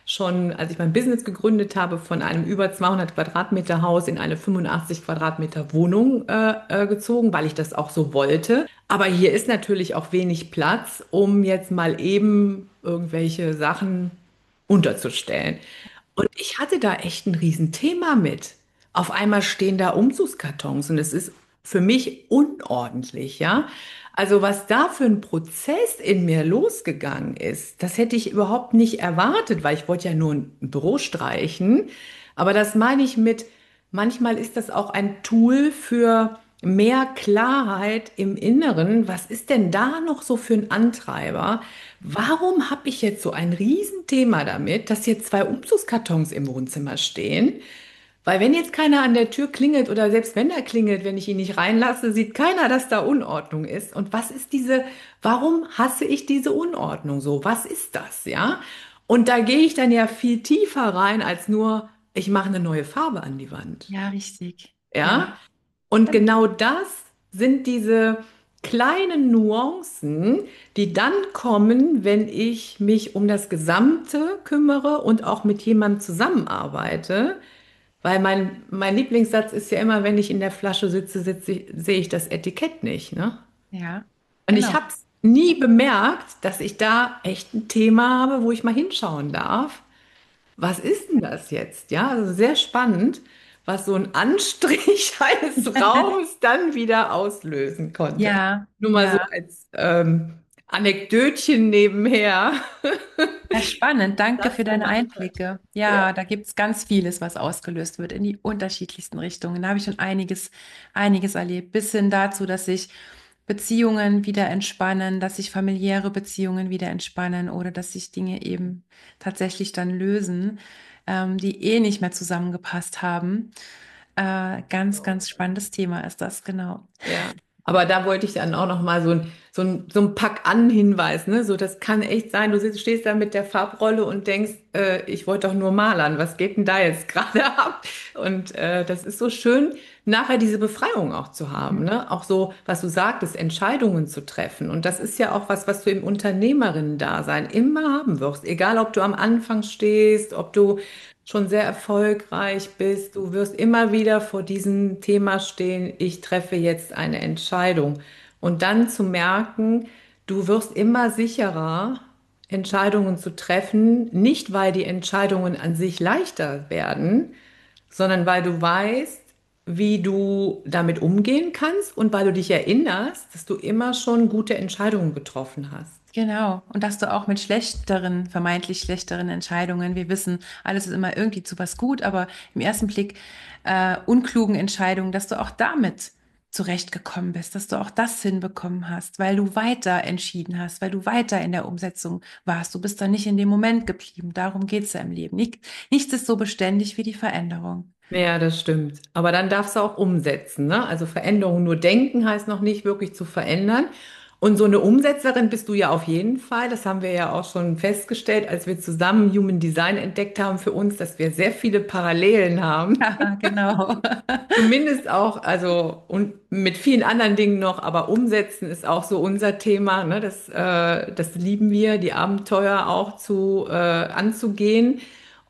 schon, als ich mein Business gegründet habe, von einem über zweihundert Quadratmeter Haus in eine fünfundachtzig Quadratmeter Wohnung äh, äh, gezogen, weil ich das auch so wollte. Aber hier ist natürlich auch wenig Platz, um jetzt mal eben irgendwelche Sachen unterzustellen. Und ich hatte da echt ein Riesenthema mit. Auf einmal stehen da Umzugskartons und es ist für mich unordentlich, ja. Also was da für ein Prozess in mir losgegangen ist, das hätte ich überhaupt nicht erwartet, weil ich wollte ja nur ein Büro streichen. Aber das meine ich mit, manchmal ist das auch ein Tool für mehr Klarheit im Inneren. Was ist denn da noch so für ein Antreiber? Warum habe ich jetzt so ein Riesenthema damit, dass hier zwei Umzugskartons im Wohnzimmer stehen? Weil wenn jetzt keiner an der Tür klingelt oder selbst wenn er klingelt, wenn ich ihn nicht reinlasse, sieht keiner, dass da Unordnung ist. Und was ist diese, warum hasse ich diese Unordnung so? Was ist das, ja? Und da gehe ich dann ja viel tiefer rein als nur, ich mache eine neue Farbe an die Wand, Ja, richtig. Ja. ja? Und genau das sind diese kleinen Nuancen, die dann kommen, wenn ich mich um das Gesamte kümmere und auch mit jemandem zusammenarbeite. Weil mein, mein Lieblingssatz ist ja immer, wenn ich in der Flasche sitze, sitze ich, sehe ich das Etikett nicht, ne? Ja, Und ich genau. habe es nie bemerkt, dass ich da echt ein Thema habe, wo ich mal hinschauen darf. Was ist denn das jetzt? Ja, also sehr spannend, was so ein Anstrich eines Raums dann wieder auslösen konnte. Ja, Nur mal so ja. als ähm, Anekdötchen nebenher. Ja, spannend. Danke Das für so deine mache. Einblicke. Ja. Ja, da gibt es ganz vieles, was ausgelöst wird in die unterschiedlichsten Richtungen. Da habe ich schon einiges, einiges erlebt, bis hin dazu, dass sich Beziehungen wieder entspannen, dass sich familiäre Beziehungen wieder entspannen oder dass sich Dinge eben tatsächlich dann lösen, ähm, die eh nicht mehr zusammengepasst haben. Äh, ganz, ganz spannendes Thema ist das, genau. Ja, aber da wollte ich dann auch noch mal so ein, so ein, so ein Pack-an-Hinweis, ne? So, das kann echt sein, du sitzt, stehst da mit der Farbrolle und denkst, äh, ich wollte doch nur malern, was geht denn da jetzt gerade ab? Und äh, das ist so schön, nachher diese Befreiung auch zu haben, ne? Auch so, was du sagtest, Entscheidungen zu treffen. Und das ist ja auch was, was du im Unternehmerinnen-Dasein immer haben wirst, egal ob du am Anfang stehst, ob du schon sehr erfolgreich bist. Du wirst immer wieder vor diesem Thema stehen, ich treffe jetzt eine Entscheidung. Und dann zu merken, du wirst immer sicherer, Entscheidungen zu treffen, nicht weil die Entscheidungen an sich leichter werden, sondern weil du weißt, wie du damit umgehen kannst und weil du dich erinnerst, dass du immer schon gute Entscheidungen getroffen hast. Genau. Und dass du auch mit schlechteren, vermeintlich schlechteren Entscheidungen, wir wissen, alles ist immer irgendwie zu was gut, aber im ersten Blick äh, unklugen Entscheidungen, dass du auch damit zurechtgekommen bist, dass du auch das hinbekommen hast, weil du weiter entschieden hast, weil du weiter in der Umsetzung warst. Du bist da nicht in dem Moment geblieben. Darum geht's ja im Leben. Nicht, nichts ist so beständig wie die Veränderung. Ja, das stimmt. Aber dann darfst du auch umsetzen, ne? Also Veränderung nur denken heißt noch nicht wirklich zu verändern. Und so eine Umsetzerin bist du ja auf jeden Fall. Das haben wir ja auch schon festgestellt, als wir zusammen Human Design entdeckt haben für uns, dass wir sehr viele Parallelen haben. Ja, genau. Zumindest auch, also und mit vielen anderen Dingen noch, aber umsetzen ist auch so unser Thema, ne? Das, äh, das lieben wir, die Abenteuer auch zu äh, anzugehen.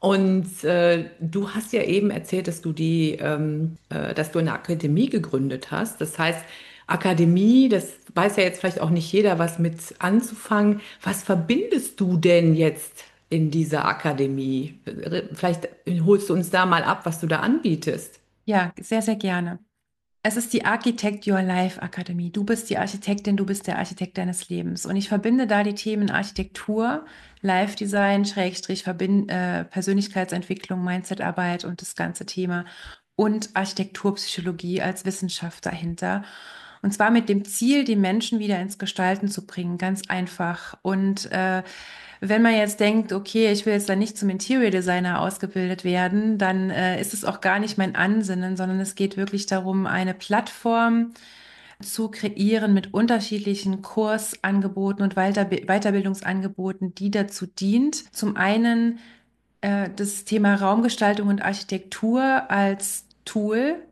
Und äh, du hast ja eben erzählt, dass du die, ähm, äh, dass du eine Akademie gegründet hast. Das heißt, Akademie, das weiß ja jetzt vielleicht auch nicht jeder, was mit anzufangen. Was verbindest du denn jetzt in dieser Akademie? Vielleicht holst du uns da mal ab, was du da anbietest. Ja, sehr, sehr gerne. Es ist die Architect Your Life Akademie. Du bist die Architektin, du bist der Architekt deines Lebens. Und ich verbinde da die Themen Architektur, Life Design, Schrägstrich, Verbind äh, Persönlichkeitsentwicklung, Mindsetarbeit und das ganze Thema und Architekturpsychologie als Wissenschaft dahinter. Und zwar mit dem Ziel, die Menschen wieder ins Gestalten zu bringen, ganz einfach. Und äh, wenn man jetzt denkt, okay, ich will jetzt da nicht zum Interior Designer ausgebildet werden, dann äh, ist es auch gar nicht mein Ansinnen, sondern es geht wirklich darum, eine Plattform zu kreieren mit unterschiedlichen Kursangeboten und Weiterbi- Weiterbildungsangeboten, die dazu dient, zum einen äh, das Thema Raumgestaltung und Architektur als Tool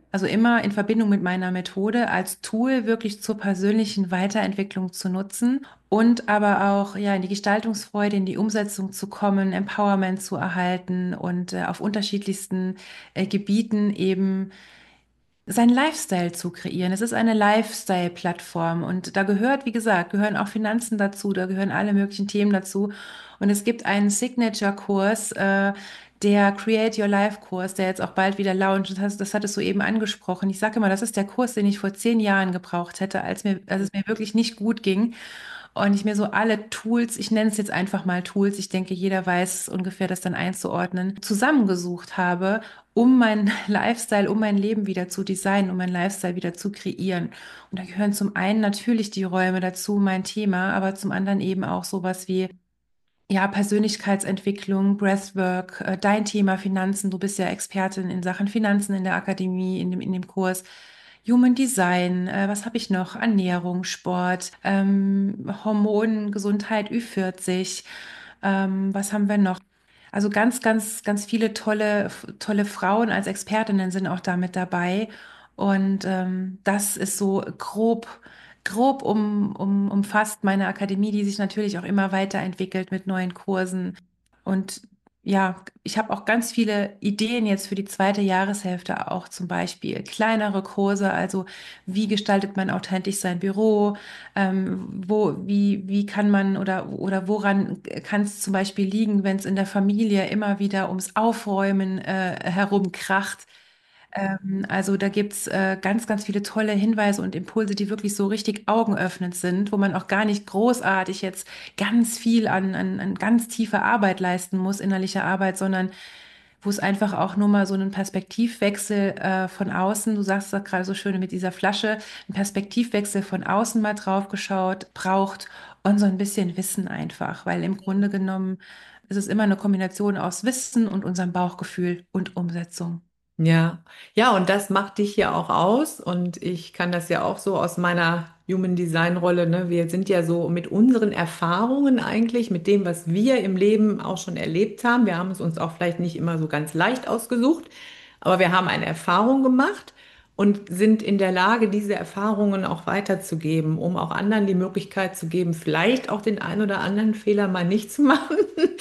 Also immer in Verbindung mit meiner Methode als Tool wirklich zur persönlichen Weiterentwicklung zu nutzen und aber auch ja in die Gestaltungsfreude, in die Umsetzung zu kommen, Empowerment zu erhalten und äh, auf unterschiedlichsten äh, Gebieten eben seinen Lifestyle zu kreieren. Es ist eine Lifestyle-Plattform und da gehört, wie gesagt, gehören auch Finanzen dazu, da gehören alle möglichen Themen dazu. Und es gibt einen Signature-Kurs, äh, der Create Your Life-Kurs, der jetzt auch bald wieder launcht. Das, hast- das hattest du eben angesprochen. Ich sage immer, das ist der Kurs, den ich vor zehn Jahren gebraucht hätte, als mir, als es mir wirklich nicht gut ging. Und ich mir so alle Tools, ich nenne es jetzt einfach mal Tools, ich denke, jeder weiß ungefähr, das dann einzuordnen, zusammengesucht habe, um meinen Lifestyle, um mein Leben wieder zu designen, um meinen Lifestyle wieder zu kreieren. Und da gehören zum einen natürlich die Räume dazu, mein Thema, aber zum anderen eben auch sowas wie ja, Persönlichkeitsentwicklung, Breathwork, äh, dein Thema Finanzen. Du bist ja Expertin in Sachen Finanzen in der Akademie, in dem, in dem Kurs. Human Design, äh, was habe ich noch? Ernährung, Sport, ähm, Hormonen, Gesundheit, Ü vierzig. Ähm, was haben wir noch? Also ganz, ganz, ganz viele tolle, tolle Frauen als Expertinnen sind auch damit dabei. Und ähm, das ist so grob, grob um, um, umfasst meine Akademie, die sich natürlich auch immer weiterentwickelt mit neuen Kursen. Und ja, ich habe auch ganz viele Ideen jetzt für die zweite Jahreshälfte, auch zum Beispiel kleinere Kurse, also wie gestaltet man authentisch sein Büro, ähm, wo, wie, wie kann man oder, oder woran kann es zum Beispiel liegen, wenn es in der Familie immer wieder ums Aufräumen äh, herumkracht. Ähm, also da gibt's äh, ganz, ganz viele tolle Hinweise und Impulse, die wirklich so richtig augenöffnend sind, wo man auch gar nicht großartig jetzt ganz viel an, an, an ganz tiefer Arbeit leisten muss, innerlicher Arbeit, sondern wo es einfach auch nur mal so einen Perspektivwechsel äh, von außen, du sagst das gerade so schön mit dieser Flasche, einen Perspektivwechsel von außen mal drauf geschaut, braucht und so ein bisschen Wissen einfach, weil im Grunde genommen ist es immer eine Kombination aus Wissen und unserem Bauchgefühl und Umsetzung. Ja, ja, und das macht dich ja auch aus. Und ich kann das ja auch so aus meiner Human Design Rolle, ne? Wir sind ja so mit unseren Erfahrungen eigentlich, mit dem, was wir im Leben auch schon erlebt haben. Wir haben es uns auch vielleicht nicht immer so ganz leicht ausgesucht, aber wir haben eine Erfahrung gemacht und sind in der Lage, diese Erfahrungen auch weiterzugeben, um auch anderen die Möglichkeit zu geben, vielleicht auch den ein oder anderen Fehler mal nicht zu machen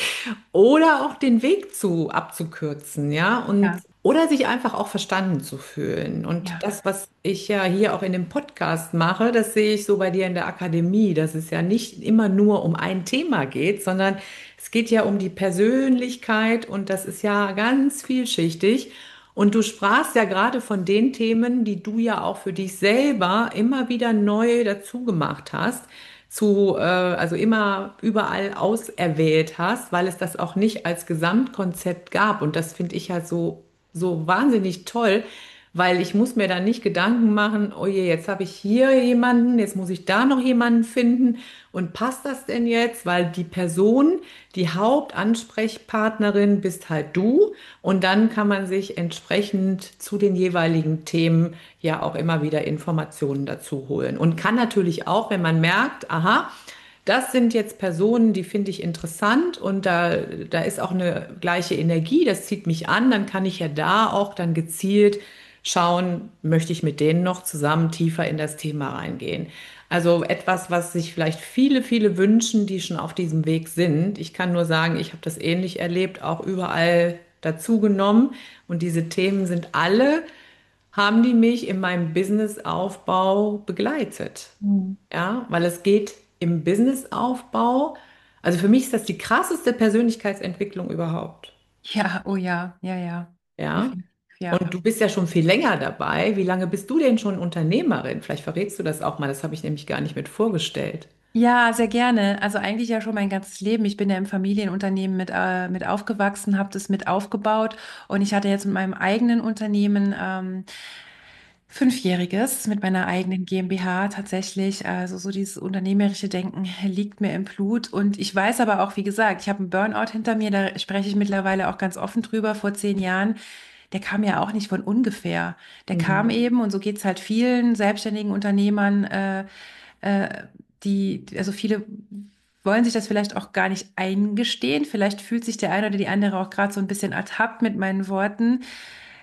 oder auch den Weg zu abzukürzen, ja, und Ja, oder sich einfach auch verstanden zu fühlen. Und ja. das, was ich ja hier auch in dem Podcast mache, das sehe ich so bei dir in der Akademie, dass es ja nicht immer nur um ein Thema geht, sondern es geht ja um die Persönlichkeit und das ist ja ganz vielschichtig. Und du sprachst ja gerade von den Themen, die du ja auch für dich selber immer wieder neu dazu gemacht hast, zu, äh, also immer überall auserwählt hast, weil es das auch nicht als Gesamtkonzept gab. Und das finde ich halt so, so wahnsinnig toll, weil ich muss mir dann nicht Gedanken machen, oh je, jetzt habe ich hier jemanden, jetzt muss ich da noch jemanden finden und passt das denn jetzt? Weil die Person, die Hauptansprechpartnerin bist halt du und dann kann man sich entsprechend zu den jeweiligen Themen ja auch immer wieder Informationen dazu holen und kann natürlich auch, wenn man merkt, aha, das sind jetzt Personen, die finde ich interessant und da, da ist auch eine gleiche Energie, das zieht mich an, dann kann ich ja da auch dann gezielt schauen, möchte ich mit denen noch zusammen tiefer in das Thema reingehen. Also etwas, was sich vielleicht viele, viele wünschen, die schon auf diesem Weg sind. Ich kann nur sagen, ich habe das ähnlich erlebt, auch überall dazugenommen und diese Themen sind alle, haben die mich in meinem Businessaufbau begleitet. Hm. Ja, weil es geht im Businessaufbau. Also für mich ist das die krasseste Persönlichkeitsentwicklung überhaupt. Ja, oh ja, ja, ja. Ja. Definitiv, ja. Und du bist ja schon viel länger dabei. Wie lange bist du denn schon Unternehmerin? Vielleicht verrätst du das auch mal. Das habe ich nämlich gar nicht mit vorgestellt. Ja, sehr gerne. Also eigentlich ja schon mein ganzes Leben. Ich bin ja im Familienunternehmen mit, äh, mit aufgewachsen, habe das mit aufgebaut und ich hatte jetzt mit meinem eigenen Unternehmen ähm, Fünfjähriges mit meiner eigenen GmbH tatsächlich. Also so dieses unternehmerische Denken liegt mir im Blut. Und ich weiß aber auch, wie gesagt, ich habe einen Burnout hinter mir, da spreche ich mittlerweile auch ganz offen drüber, vor zehn Jahren. Der kam ja auch nicht von ungefähr. Der kam Mhm. eben, und so geht es halt vielen selbstständigen Unternehmern, äh, äh, die, also viele wollen sich das vielleicht auch gar nicht eingestehen. Vielleicht fühlt sich der eine oder die andere auch gerade so ein bisschen ertappt mit meinen Worten.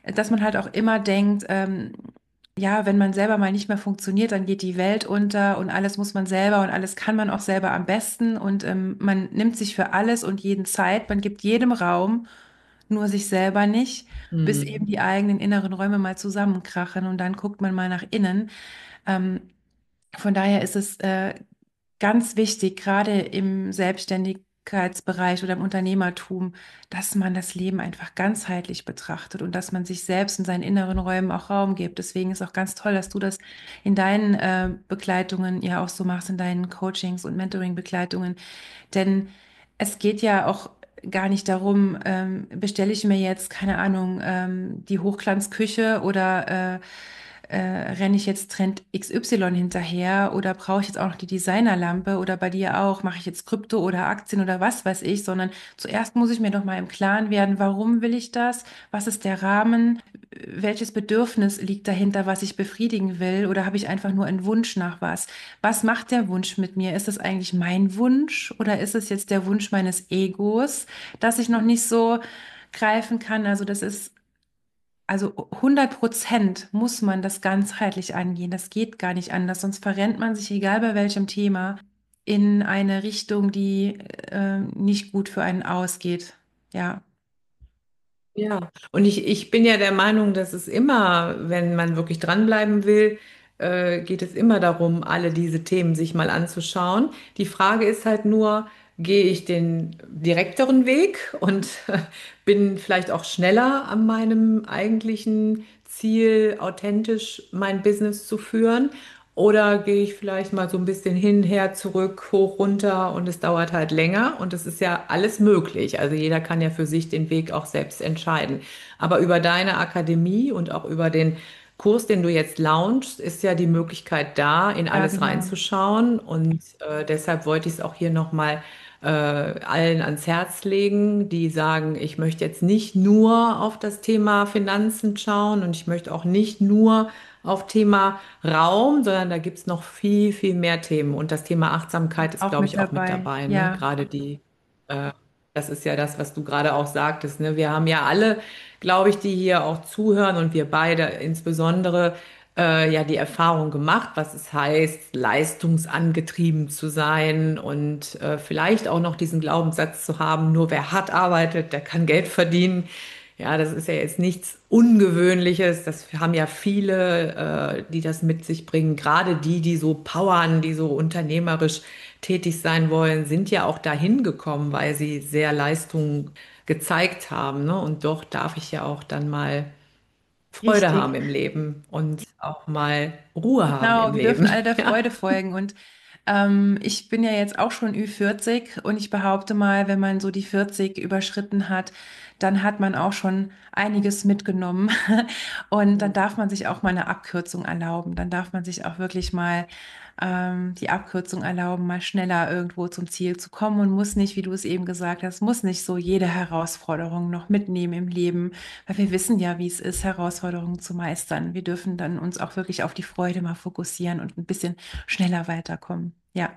dass man halt auch immer denkt, ähm, ja, wenn man selber mal nicht mehr funktioniert, dann geht die Welt unter und alles muss man selber und alles kann man auch selber am besten und ähm, man nimmt sich für alles und jeden Zeit, man gibt jedem Raum, nur sich selber nicht, bis eben Hm. die eigenen inneren Räume mal zusammenkrachen und dann guckt man mal nach innen. Ähm, von daher ist es äh, ganz wichtig, gerade im Selbstständigkeitsbereich oder im Unternehmertum, dass man das Leben einfach ganzheitlich betrachtet und dass man sich selbst in seinen inneren Räumen auch Raum gibt. Deswegen ist auch ganz toll, dass du das in deinen äh, Begleitungen ja auch so machst, in deinen Coachings und Mentoring-Begleitungen. Denn es geht ja auch gar nicht darum, ähm, bestelle ich mir jetzt, keine Ahnung, ähm, die Hochglanzküche oder äh, äh, renne ich jetzt Trend X Y hinterher oder brauche ich jetzt auch noch die Designerlampe oder bei dir auch, mache ich jetzt Krypto oder Aktien oder was weiß ich, sondern zuerst muss ich mir doch mal im Klaren werden, warum will ich das? Was ist der Rahmen? Welches Bedürfnis liegt dahinter, was ich befriedigen will? Oder habe ich einfach nur einen Wunsch nach was? Was macht der Wunsch mit mir? Ist es eigentlich mein Wunsch oder ist es jetzt der Wunsch meines Egos, dass ich noch nicht so greifen kann? Also das ist, also hundert Prozent muss man das ganzheitlich angehen. Das geht gar nicht anders, sonst verrennt man sich, egal bei welchem Thema, in eine Richtung, die äh, nicht gut für einen ausgeht. Ja, Ja, und ich, ich bin ja der Meinung, dass es immer, wenn man wirklich dranbleiben will, äh, geht es immer darum, alle diese Themen sich mal anzuschauen. Die Frage ist halt nur, gehe ich den direkteren Weg und bin vielleicht auch schneller an meinem eigentlichen Ziel, authentisch mein Business zu führen? Oder gehe ich vielleicht mal so ein bisschen hin, her, zurück, hoch, runter und es dauert halt länger und es ist ja alles möglich. Also jeder kann ja für sich den Weg auch selbst entscheiden. Aber über deine Akademie und auch über den Kurs, den du jetzt launchst, ist ja die Möglichkeit da, in ja, alles genau. reinzuschauen. Und äh, deshalb wollte ich es auch hier nochmal äh, allen ans Herz legen, die sagen, ich möchte jetzt nicht nur auf das Thema Finanzen schauen und ich möchte auch nicht nur auf Thema Raum, sondern da gibt's noch viel, viel mehr Themen. Und das Thema Achtsamkeit ist, Auch glaube mit ich, auch mit dabei. dabei, ne? Ja, Gerade die, äh, das ist ja das, was du gerade auch sagtest, ne? Wir haben ja alle, glaube ich, die hier auch zuhören und wir beide insbesondere, äh, ja, die Erfahrung gemacht, was es heißt, leistungsangetrieben zu sein und äh, vielleicht auch noch diesen Glaubenssatz zu haben, nur wer hart arbeitet, der kann Geld verdienen. Ja, das ist ja jetzt nichts Ungewöhnliches. Das haben ja viele, äh, die das mit sich bringen. Gerade die, die so powern, die so unternehmerisch tätig sein wollen, sind ja auch dahin gekommen, weil sie sehr Leistung gezeigt haben, ne? Und doch darf ich ja auch dann mal Freude haben richtig. im Leben und auch mal Ruhe haben Genau, im wir dürfen Leben. alle der Ja. Freude folgen. Und ähm, ich bin ja jetzt auch schon Ü vierzig und ich behaupte mal, wenn man so die vierzig überschritten hat, dann hat man auch schon einiges mitgenommen. Und dann darf man sich auch mal eine Abkürzung erlauben. Dann darf man sich auch wirklich mal ähm, die Abkürzung erlauben, mal schneller irgendwo zum Ziel zu kommen und muss nicht, wie du es eben gesagt hast, muss nicht so jede Herausforderung noch mitnehmen im Leben, weil wir wissen ja, wie es ist, Herausforderungen zu meistern. Wir dürfen dann uns auch wirklich auf die Freude mal fokussieren und ein bisschen schneller weiterkommen. Ja.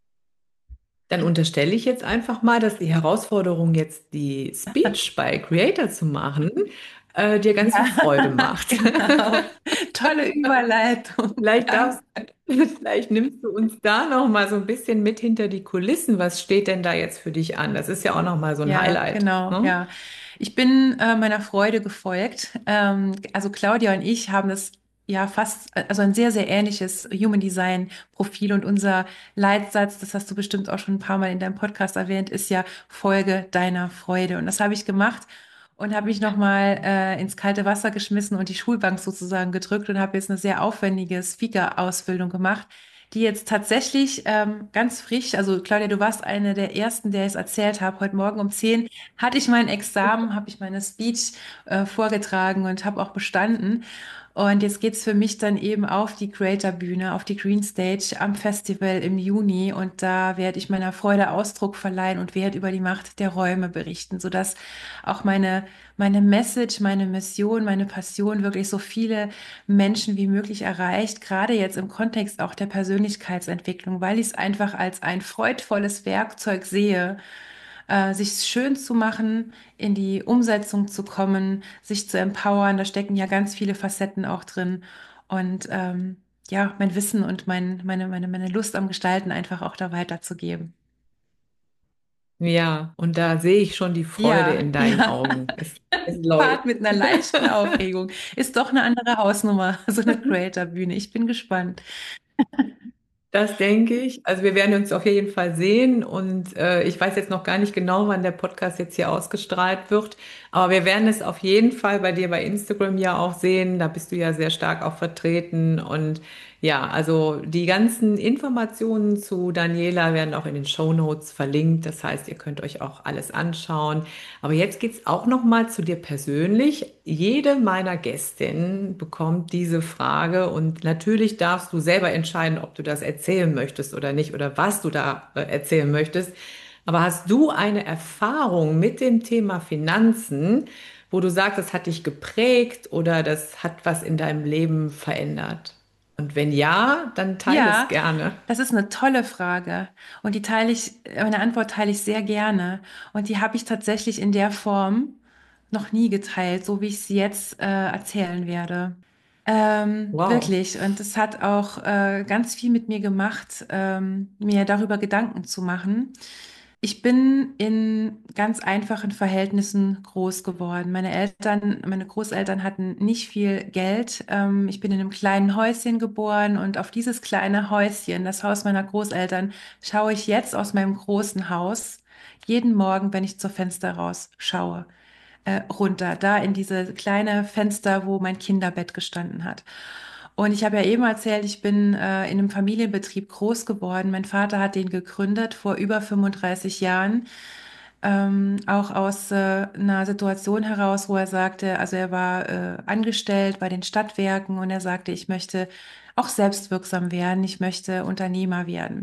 Dann unterstelle ich jetzt einfach mal, dass die Herausforderung, jetzt die Speech bei Creator zu machen, äh, dir ganz viel Ja, Freude macht. genau. Tolle Überleitung. Vielleicht Danke. darfst, vielleicht nimmst du uns da noch mal so ein bisschen mit hinter die Kulissen. Was steht denn da jetzt für dich an? Das ist ja auch noch mal so ein Ja, Highlight, genau, ne? ja. Ich bin äh, meiner Freude gefolgt. Ähm, also Claudia und ich haben das ja fast, also ein sehr, sehr ähnliches Human Design Profil und unser Leitsatz, das hast du bestimmt auch schon ein paar Mal in deinem Podcast erwähnt, ist ja Folge deiner Freude. Und das habe ich gemacht und habe mich nochmal äh, ins kalte Wasser geschmissen und die Schulbank sozusagen gedrückt und habe jetzt eine sehr aufwendige Speaker-Ausbildung gemacht, die jetzt tatsächlich ähm, ganz frisch, also Claudia, du warst eine der ersten, der ich es erzählt habe. Heute Morgen um zehn hatte ich mein Examen, habe ich meine Speech äh, vorgetragen und habe auch bestanden. Und jetzt geht's für mich dann eben auf die Creator-Bühne, auf die Green Stage am Festival im Juni. Und da werde ich meiner Freude Ausdruck verleihen und werde über die Macht der Räume berichten, sodass auch meine, meine Message, meine Mission, meine Passion wirklich so viele Menschen wie möglich erreicht, gerade jetzt im Kontext auch der Persönlichkeitsentwicklung, weil ich es einfach als ein freudvolles Werkzeug sehe, äh, sich schön zu machen, in die Umsetzung zu kommen, sich zu empowern. Da stecken ja ganz viele Facetten auch drin. Und ähm, ja, mein Wissen und mein, meine, meine, meine Lust am Gestalten einfach auch da weiterzugeben. Ja, und da sehe ich schon die Freude Ja, in deinen ja. Augen. Es, es läuft. Part mit einer leichten Aufregung. Ist doch eine andere Hausnummer, so eine Creator-Bühne. Ich bin gespannt. Das denke ich. Also wir werden uns auf jeden Fall sehen und äh, ich weiß jetzt noch gar nicht genau, wann der Podcast jetzt hier ausgestrahlt wird, aber wir werden es auf jeden Fall bei dir bei Instagram ja auch sehen. Da bist du ja sehr stark auch vertreten und ja, also die ganzen Informationen zu Daniela werden auch in den Shownotes verlinkt. Das heißt, ihr könnt euch auch alles anschauen. Aber jetzt geht's auch noch mal zu dir persönlich. Jede meiner Gästinnen bekommt diese Frage und natürlich darfst du selber entscheiden, ob du das erzählen möchtest oder nicht oder was du da äh, erzählen möchtest. Aber hast du eine Erfahrung mit dem Thema Finanzen, wo du sagst, das hat dich geprägt oder das hat was in deinem Leben verändert? Und wenn ja, dann teile es Ja, gerne. das ist eine tolle Frage. Und die teile ich, meine Antwort teile ich sehr gerne. Und die habe ich tatsächlich in der Form noch nie geteilt, so wie ich sie jetzt äh, erzählen werde. Ähm, Wow. wirklich. Und es hat auch äh, ganz viel mit mir gemacht, ähm, mir darüber Gedanken zu machen. Ich bin in ganz einfachen Verhältnissen groß geworden. Meine Eltern, meine Großeltern hatten nicht viel Geld. Ähm, ich bin in einem kleinen Häuschen geboren und auf dieses kleine Häuschen, das Haus meiner Großeltern, schaue ich jetzt aus meinem großen Haus jeden Morgen, wenn ich zur Fenster raus schaue, äh, runter, da in diese kleine Fenster, wo mein Kinderbett gestanden hat. Und ich habe ja eben erzählt, ich bin äh, in einem Familienbetrieb groß geworden. Mein Vater hat den gegründet vor über fünfunddreißig Jahren, ähm, auch aus äh, einer Situation heraus, wo er sagte, also er war äh, angestellt bei den Stadtwerken und er sagte, ich möchte auch selbstwirksam werden, ich möchte Unternehmer werden.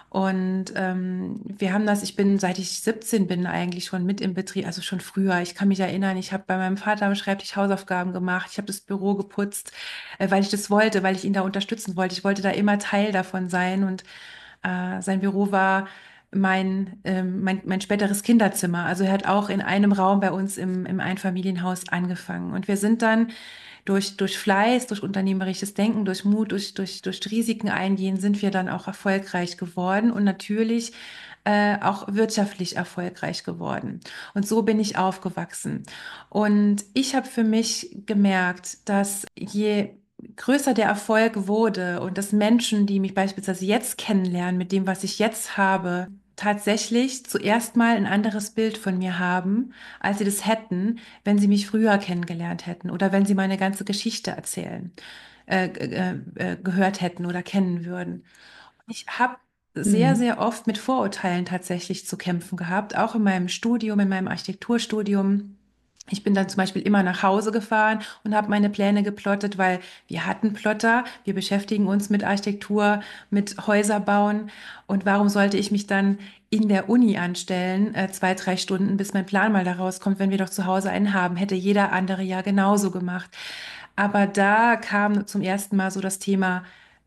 Und ähm, wir haben das, ich bin, seit ich siebzehn bin, eigentlich schon mit im Betrieb, also schon früher. Ich kann mich erinnern, ich habe bei meinem Vater am Schreibtisch Hausaufgaben gemacht, ich habe das Büro geputzt, äh, weil ich das wollte, weil ich ihn da unterstützen wollte. Ich wollte da immer Teil davon sein und äh, sein Büro war mein, ähm, mein, mein späteres Kinderzimmer. Also er hat auch in einem Raum bei uns im, im Einfamilienhaus angefangen. Und wir sind dann durch, durch Fleiß, durch unternehmerisches Denken, durch Mut, durch, durch, durch Risiken eingehen, sind wir dann auch erfolgreich geworden und natürlich äh, auch wirtschaftlich erfolgreich geworden. Und so bin ich aufgewachsen. Und ich habe für mich gemerkt, dass je größer der Erfolg wurde und dass Menschen, die mich beispielsweise jetzt kennenlernen, mit dem, was ich jetzt habe, tatsächlich zuerst mal ein anderes Bild von mir haben, als sie das hätten, wenn sie mich früher kennengelernt hätten oder wenn sie meine ganze Geschichte erzählen, äh, äh, äh, gehört hätten oder kennen würden. Ich habe sehr, Mhm. sehr oft mit Vorurteilen tatsächlich zu kämpfen gehabt, auch in meinem Studium, in meinem Architekturstudium. Ich bin dann zum Beispiel immer nach Hause gefahren und habe meine Pläne geplottet, weil wir hatten Plotter, wir beschäftigen uns mit Architektur, mit Häuser bauen. Und warum sollte ich mich dann in der Uni anstellen, äh, zwei, drei Stunden, bis mein Plan mal da rauskommt, wenn wir doch zu Hause einen haben? Hätte jeder andere ja genauso gemacht. Aber da kam zum ersten Mal so das Thema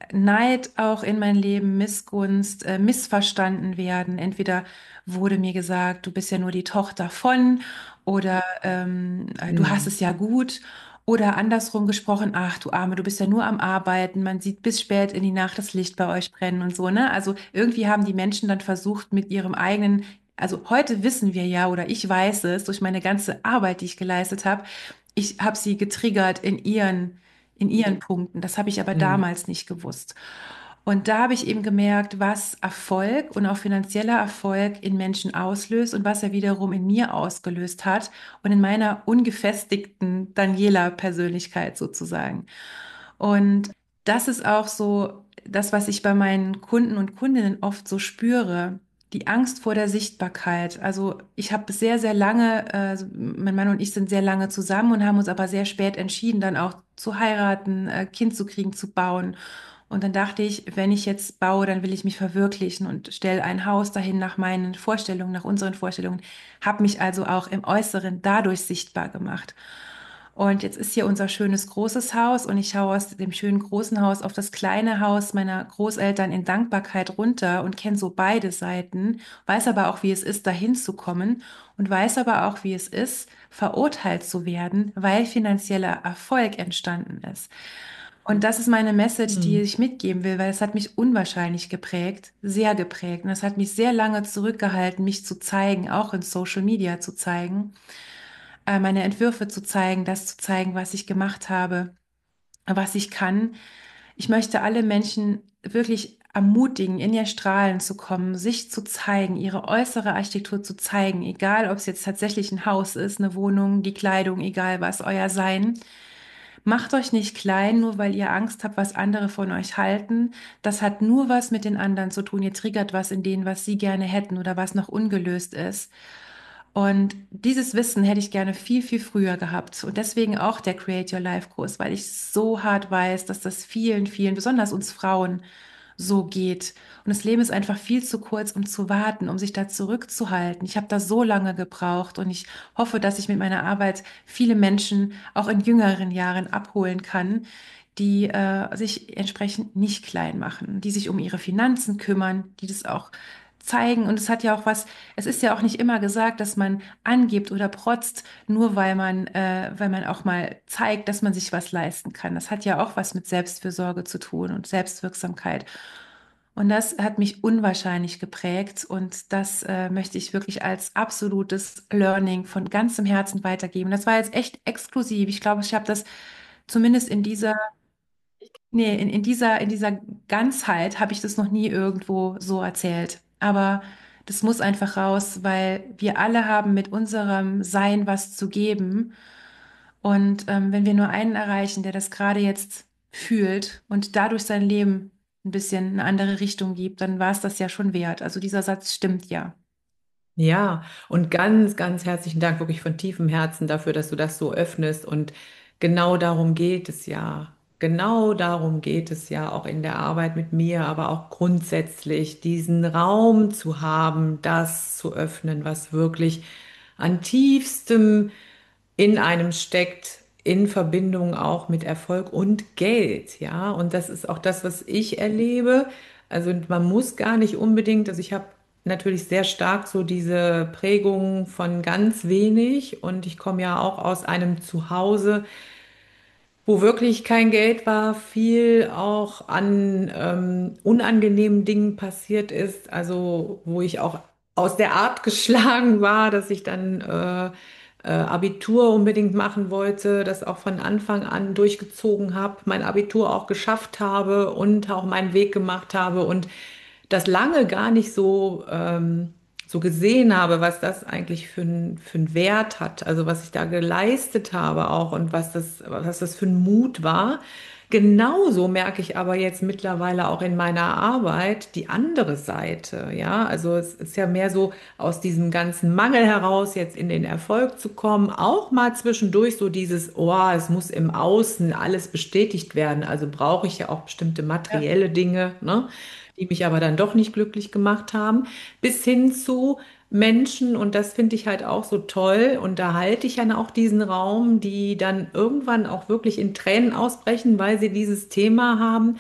Neid auch in mein Leben, Missgunst, äh, missverstanden werden. Entweder wurde mir gesagt, du bist ja nur die Tochter von oder ähm, äh, du hast Mhm. es ja gut. Oder andersrum gesprochen, ach du Arme, du bist ja nur am Arbeiten, man sieht bis spät in die Nacht das Licht bei euch brennen und so, ne? Also irgendwie haben die Menschen dann versucht, mit ihrem eigenen, also heute wissen wir ja, oder ich weiß es, durch meine ganze Arbeit, die ich geleistet habe, ich habe sie getriggert in ihren, in ihren Punkten. Das habe ich aber Mhm. damals nicht gewusst. Und da habe ich eben gemerkt, was Erfolg und auch finanzieller Erfolg in Menschen auslöst und was er wiederum in mir ausgelöst hat und in meiner ungefestigten Daniela-Persönlichkeit sozusagen. Und das ist auch so das, was ich bei meinen Kunden und Kundinnen oft so spüre. Die Angst vor der Sichtbarkeit. Also ich habe sehr, sehr lange, äh, mein Mann und ich sind sehr lange zusammen und haben uns aber sehr spät entschieden, dann auch zu heiraten, äh, Kind zu kriegen, zu bauen. Und dann dachte ich, wenn ich jetzt baue, dann will ich mich verwirklichen und stelle ein Haus dahin nach meinen Vorstellungen, nach unseren Vorstellungen, habe mich also auch im Äußeren dadurch sichtbar gemacht. Und jetzt ist hier unser schönes großes Haus und ich schaue aus dem schönen großen Haus auf das kleine Haus meiner Großeltern in Dankbarkeit runter und kenne so beide Seiten, weiß aber auch, wie es ist, dahin zu kommen und weiß aber auch, wie es ist, verurteilt zu werden, weil finanzieller Erfolg entstanden ist. Und das ist meine Message, die Hm. ich mitgeben will, weil es hat mich unwahrscheinlich geprägt, sehr geprägt. Und es hat mich sehr lange zurückgehalten, mich zu zeigen, auch in Social Media zu zeigen, äh, meine Entwürfe zu zeigen, das zu zeigen, was ich gemacht habe, was ich kann. Ich möchte alle Menschen wirklich ermutigen, in ihr Strahlen zu kommen, sich zu zeigen, ihre äußere Architektur zu zeigen, egal ob es jetzt tatsächlich ein Haus ist, eine Wohnung, die Kleidung, egal was, euer Sein. Macht euch nicht klein, nur weil ihr Angst habt, was andere von euch halten. Das hat nur was mit den anderen zu tun. Ihr triggert was in denen, was sie gerne hätten oder was noch ungelöst ist. Und dieses Wissen hätte ich gerne viel, viel früher gehabt. Und deswegen auch der Create Your Life Kurs, weil ich so hart weiß, dass das vielen, vielen, besonders uns Frauen, so geht. Und das Leben ist einfach viel zu kurz, um zu warten, um sich da zurückzuhalten. Ich habe da so lange gebraucht und ich hoffe, dass ich mit meiner Arbeit viele Menschen auch in jüngeren Jahren abholen kann, die äh, sich entsprechend nicht klein machen, die sich um ihre Finanzen kümmern, die das auch zeigen. Und es hat ja auch was, es ist ja auch nicht immer gesagt, dass man angibt oder protzt, nur weil man, äh, weil man auch mal zeigt, dass man sich was leisten kann. Das hat ja auch was mit Selbstfürsorge zu tun und Selbstwirksamkeit. Und das hat mich unwahrscheinlich geprägt und das äh, möchte ich wirklich als absolutes Learning von ganzem Herzen weitergeben. Das war jetzt echt exklusiv. Ich glaube, ich habe das zumindest in dieser, nee, in, in dieser, in dieser Ganzheit habe ich das noch nie irgendwo so erzählt. Aber das muss einfach raus, weil wir alle haben mit unserem Sein was zu geben. Und ähm, wenn wir nur einen erreichen, der das gerade jetzt fühlt und dadurch sein Leben ein bisschen eine andere Richtung gibt, dann war es das ja schon wert. Also dieser Satz stimmt ja. Ja, und ganz, ganz herzlichen Dank, wirklich von tiefem Herzen dafür, dass du das so öffnest. Und genau darum geht es ja. Genau darum geht es ja auch in der Arbeit mit mir, aber auch grundsätzlich, diesen Raum zu haben, das zu öffnen, was wirklich an tiefstem in einem steckt, in Verbindung auch mit Erfolg und Geld, ja. Und das ist auch das, was ich erlebe. Also man muss gar nicht unbedingt, also ich habe natürlich sehr stark so diese Prägung von ganz wenig und ich komme ja auch aus einem Zuhause, wo wirklich kein Geld war, viel auch an ähm, unangenehmen Dingen passiert ist, also wo ich auch aus der Art geschlagen war, dass ich dann äh, äh, Abitur unbedingt machen wollte, das auch von Anfang an durchgezogen habe, mein Abitur auch geschafft habe und auch meinen Weg gemacht habe und das lange gar nicht so, ähm, so gesehen habe, was das eigentlich für ein, für einen Wert hat, also was ich da geleistet habe auch und was das, was das für ein Mut war. Genauso merke ich aber jetzt mittlerweile auch in meiner Arbeit die andere Seite, ja. Also es ist ja mehr so aus diesem ganzen Mangel heraus jetzt in den Erfolg zu kommen, auch mal zwischendurch so dieses, oh, es muss im Außen alles bestätigt werden. Also brauche ich ja auch bestimmte Ja, materielle Dinge, ne, die mich aber dann doch nicht glücklich gemacht haben, bis hin zu Menschen, und das finde ich halt auch so toll, und da halte ich dann auch diesen Raum, die dann irgendwann auch wirklich in Tränen ausbrechen, weil sie dieses Thema haben.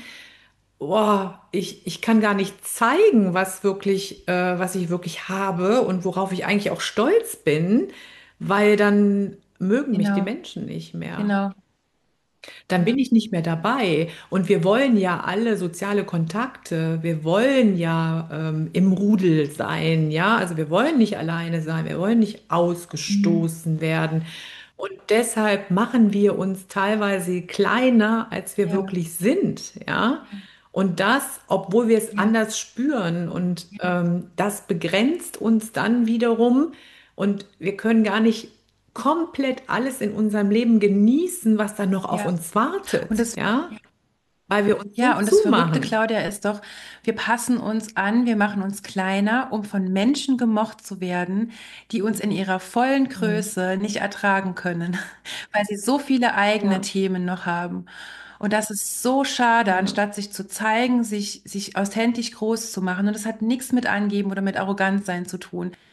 Boah, ich, ich kann gar nicht zeigen, was wirklich, äh, was ich wirklich habe und worauf ich eigentlich auch stolz bin, weil dann mögen mich die genau, Menschen nicht mehr. genau. Dann bin ich nicht mehr dabei. Und wir wollen ja alle soziale Kontakte. Wir wollen ja ähm, im Rudel sein, ja. Also wir wollen nicht alleine sein. Wir wollen nicht Mhm. ausgestoßen werden. Und deshalb machen wir uns teilweise kleiner, als wir Ja, wirklich sind, ja. Und das, obwohl wir es ja, anders spüren. Und ja, ähm, das begrenzt uns dann wiederum. Und wir können gar nicht komplett alles in unserem Leben genießen, was dann noch auf ja. uns Und wartet, das, ja, weil wir uns so ja, und das Verrückte, zumachen. Claudia, ist doch, wir passen uns an, wir machen uns kleiner, um von Menschen gemocht zu werden, die uns in ihrer vollen Mhm. Größe nicht ertragen können, weil sie so viele eigene Ja, Themen noch haben. Und das ist so schade, ja, anstatt sich zu zeigen, sich, sich authentisch groß zu machen. Und das hat nichts mit Angeben oder mit Arroganz sein zu tun.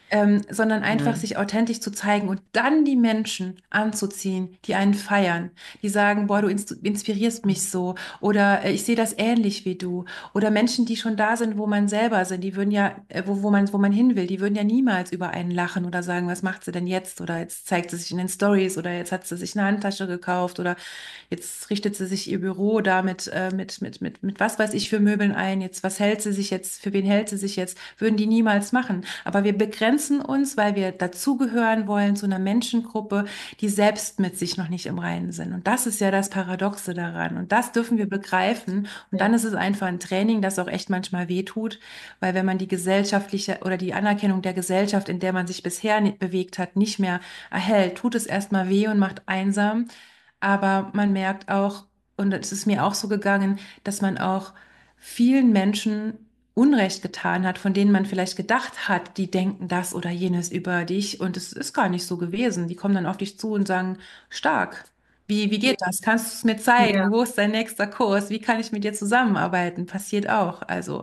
ähm, sondern einfach Ja, sich authentisch zu zeigen und dann die Menschen anzuziehen, die einen feiern, die sagen, boah, du ins inspirierst mich so oder äh, ich sehe das ähnlich wie du oder Menschen, die schon da sind, wo man selber sind, die würden ja, äh, wo, wo man, wo man hin will, die würden ja niemals über einen lachen oder sagen, was macht sie denn jetzt oder jetzt zeigt sie sich in den Stories oder jetzt hat sie sich eine Handtasche gekauft oder jetzt richtet sie sich ihr Büro da mit, äh, mit, mit, mit, mit was weiß ich für Möbeln ein. Jetzt, was hält sie sich jetzt, für wen hält sie sich jetzt? Würden die niemals machen. Aber wir begrenzen uns, weil wir dazugehören wollen zu einer Menschengruppe, die selbst mit sich noch nicht im Reinen sind. Und das ist ja das Paradoxe daran. Und das dürfen wir begreifen. Und ja, dann ist es einfach ein Training, das auch echt manchmal wehtut, weil wenn man die gesellschaftliche oder die Anerkennung der Gesellschaft, in der man sich bisher ni- bewegt hat, nicht mehr erhält, tut es erstmal weh und macht einsam. Aber man merkt auch, und es ist mir auch so gegangen, dass man auch vielen Menschen Unrecht getan hat, von denen man vielleicht gedacht hat, die denken das oder jenes über dich und es ist gar nicht so gewesen. Die kommen dann auf dich zu und sagen, stark. Wie, wie geht das? Kannst du es mir ja. zeigen? Wo ist dein nächster Kurs? Wie kann ich mit dir zusammenarbeiten? Passiert auch. Also,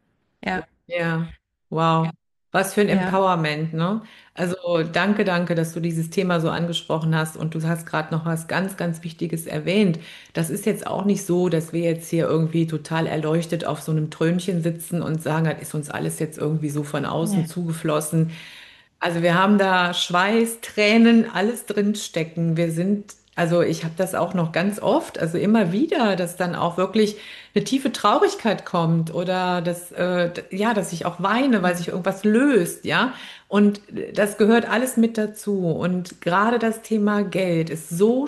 ja, Ja, wow. Was für ein ja, Empowerment, ne? Also danke, danke, dass du dieses Thema so angesprochen hast und du hast gerade noch was ganz, ganz Wichtiges erwähnt. Das ist jetzt auch nicht so, dass wir jetzt hier irgendwie total erleuchtet auf so einem Trönchen sitzen und sagen, das ist uns alles jetzt irgendwie so von außen nee, zugeflossen. Also wir haben da Schweiß, Tränen, alles drin stecken. Wir sind, also ich habe das auch noch ganz oft, also immer wieder, dass dann auch wirklich eine tiefe Traurigkeit kommt oder dass, äh, d- ja, dass ich auch weine, weil hm, sich irgendwas löst, ja. Und das gehört alles mit dazu. Und gerade das Thema Geld ist so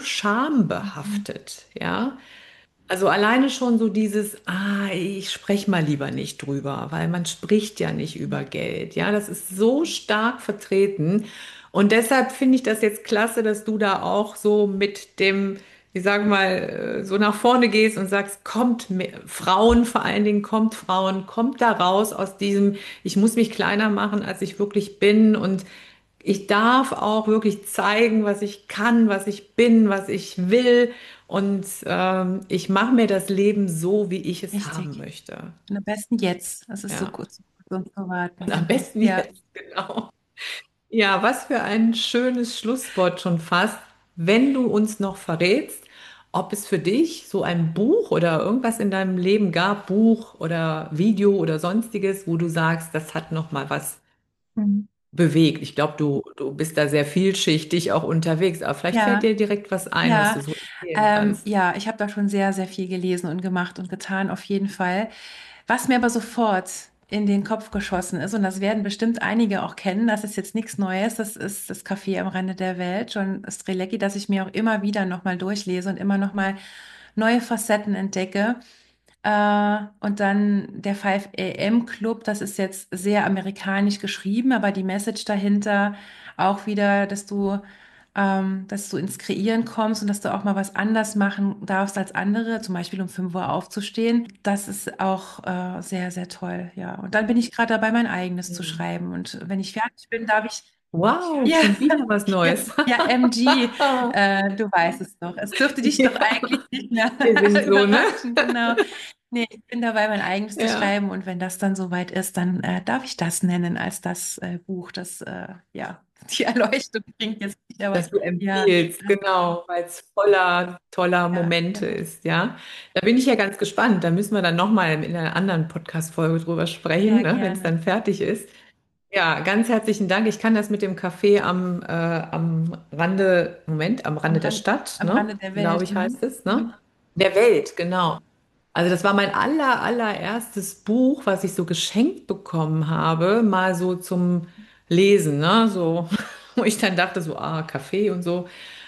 mhm, schambehaftet, ja. Also alleine schon so dieses, ah, ich spreche mal lieber nicht drüber, weil man spricht ja nicht über Geld. Ja, das ist so stark vertreten. Und deshalb finde ich das jetzt klasse, dass du da auch so mit dem, ich sag mal, äh, so nach vorne gehst und sagst, kommt mir- Frauen vor allen Dingen, kommt Frauen, kommt da raus aus diesem, ich muss mich kleiner machen, als ich wirklich bin und ich darf auch wirklich zeigen, was ich kann, was ich bin, was ich will. Und ähm, ich mache mir das Leben so, wie ich es haben richtig. möchte. Und am besten jetzt. Das ist so Ja. kurz und zu warten, Und am genau. besten Ja. jetzt, genau. Ja, was für ein schönes Schlusswort schon fast, wenn du uns noch verrätst, ob es für dich so ein Buch oder irgendwas in deinem Leben gab, Buch oder Video oder sonstiges, wo du sagst, das hat noch mal was Mhm. bewegt. Ich glaube, du, du bist da sehr vielschichtig auch unterwegs, aber vielleicht fällt Ja. dir direkt was ein, was du Ja, so erzählen ähm, kannst. ja, ich habe da schon sehr, sehr viel gelesen und gemacht und getan, auf jeden Fall. Was mir aber sofort in den Kopf geschossen ist, und das werden bestimmt einige auch kennen, das ist jetzt nichts Neues, das ist das Café am Rande der Welt, John Strelecki, das ich mir auch immer wieder nochmal durchlese und immer nochmal neue Facetten entdecke. Äh, und dann der fünf A M Club, das ist jetzt sehr amerikanisch geschrieben, aber die Message dahinter auch wieder, dass du, ähm, dass du ins Kreieren kommst und dass du auch mal was anders machen darfst als andere, zum Beispiel um fünf Uhr aufzustehen. Das ist auch äh, sehr, sehr toll, ja. Und dann bin ich gerade dabei, mein eigenes zu Mhm. schreiben. Und wenn ich fertig bin, darf ich, Wow, ja, schon wieder was ja, Neues. ja, M G, äh, du weißt es doch. Es dürfte dich doch Ja, eigentlich nicht mehr wir sind so, ne? überraschen, genau. Nee, ich bin dabei, mein eigenes zu Ja, schreiben und wenn das dann soweit ist, dann äh, darf ich das nennen als das äh, Buch, das äh, ja die Erleuchtung bringt jetzt nicht, aber dass du ja, empfiehlst, das, genau, weil es voller toller ja, Momente genau. ist, ja. Da bin ich ja ganz gespannt. Da müssen wir dann nochmal in einer anderen Podcast-Folge drüber sprechen, Ja, ne, wenn es gerne. dann fertig ist. Ja, ganz herzlichen Dank. Ich kann das mit dem Café am, äh, am Rande, Moment, am Am Rande der Rand, Stadt, am ne? Rande der Glaube Welt. ich, heißt Mhm. es, ne? Mhm. Der Welt, genau. Also das war mein aller, allererstes Buch, was ich so geschenkt bekommen habe, mal so zum Lesen, ne? So, wo ich dann dachte so, ah, Kaffee und so.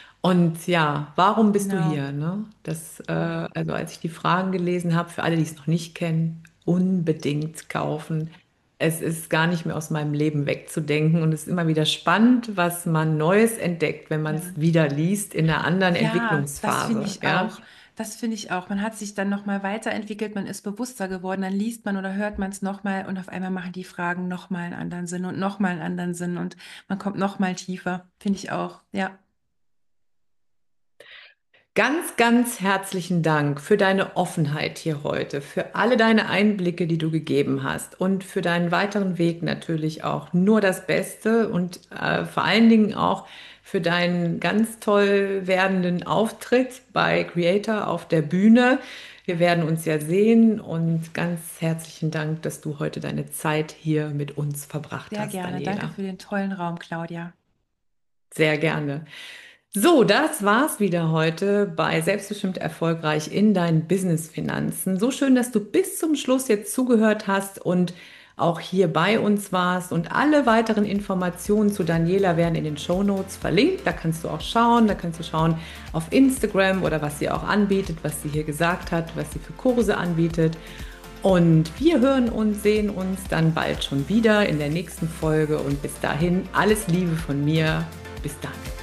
Und ja, warum bist du Genau. hier, ne? Das, äh, also als ich die Fragen gelesen habe, für alle, die es noch nicht kennen, unbedingt kaufen. Es ist gar nicht mehr aus meinem Leben wegzudenken und es ist immer wieder spannend, was man Neues entdeckt, wenn man es Ja. wieder liest in einer anderen Ja, das finde Entwicklungsphase, ich ja? auch. Das finde ich auch. Man hat sich dann nochmal weiterentwickelt, man ist bewusster geworden, dann liest man oder hört man es nochmal und auf einmal machen die Fragen nochmal einen anderen Sinn und nochmal einen anderen Sinn und man kommt nochmal tiefer. Finde ich auch. Ja, Ganz, ganz herzlichen Dank für deine Offenheit hier heute, für alle deine Einblicke, die du gegeben hast und für deinen weiteren Weg natürlich auch nur das Beste und äh, vor allen Dingen auch für deinen ganz toll werdenden Auftritt bei Creator auf der Bühne. Wir werden uns ja sehen und ganz herzlichen Dank, dass du heute deine Zeit hier mit uns verbracht Sehr hast, gerne. Danke Daniela. für den tollen Raum, Claudia. Sehr gerne. So, das war's wieder heute bei Selbstbestimmt erfolgreich in deinen Business-Finanzen. So schön, dass du bis zum Schluss jetzt zugehört hast und auch hier bei uns warst. Und alle weiteren Informationen zu Daniela werden in den Shownotes verlinkt. Da kannst du auch schauen, da kannst du schauen auf Instagram oder was sie auch anbietet, was sie hier gesagt hat, was sie für Kurse anbietet. Und wir hören und sehen uns dann bald schon wieder in der nächsten Folge. Und bis dahin alles Liebe von mir. Bis dann.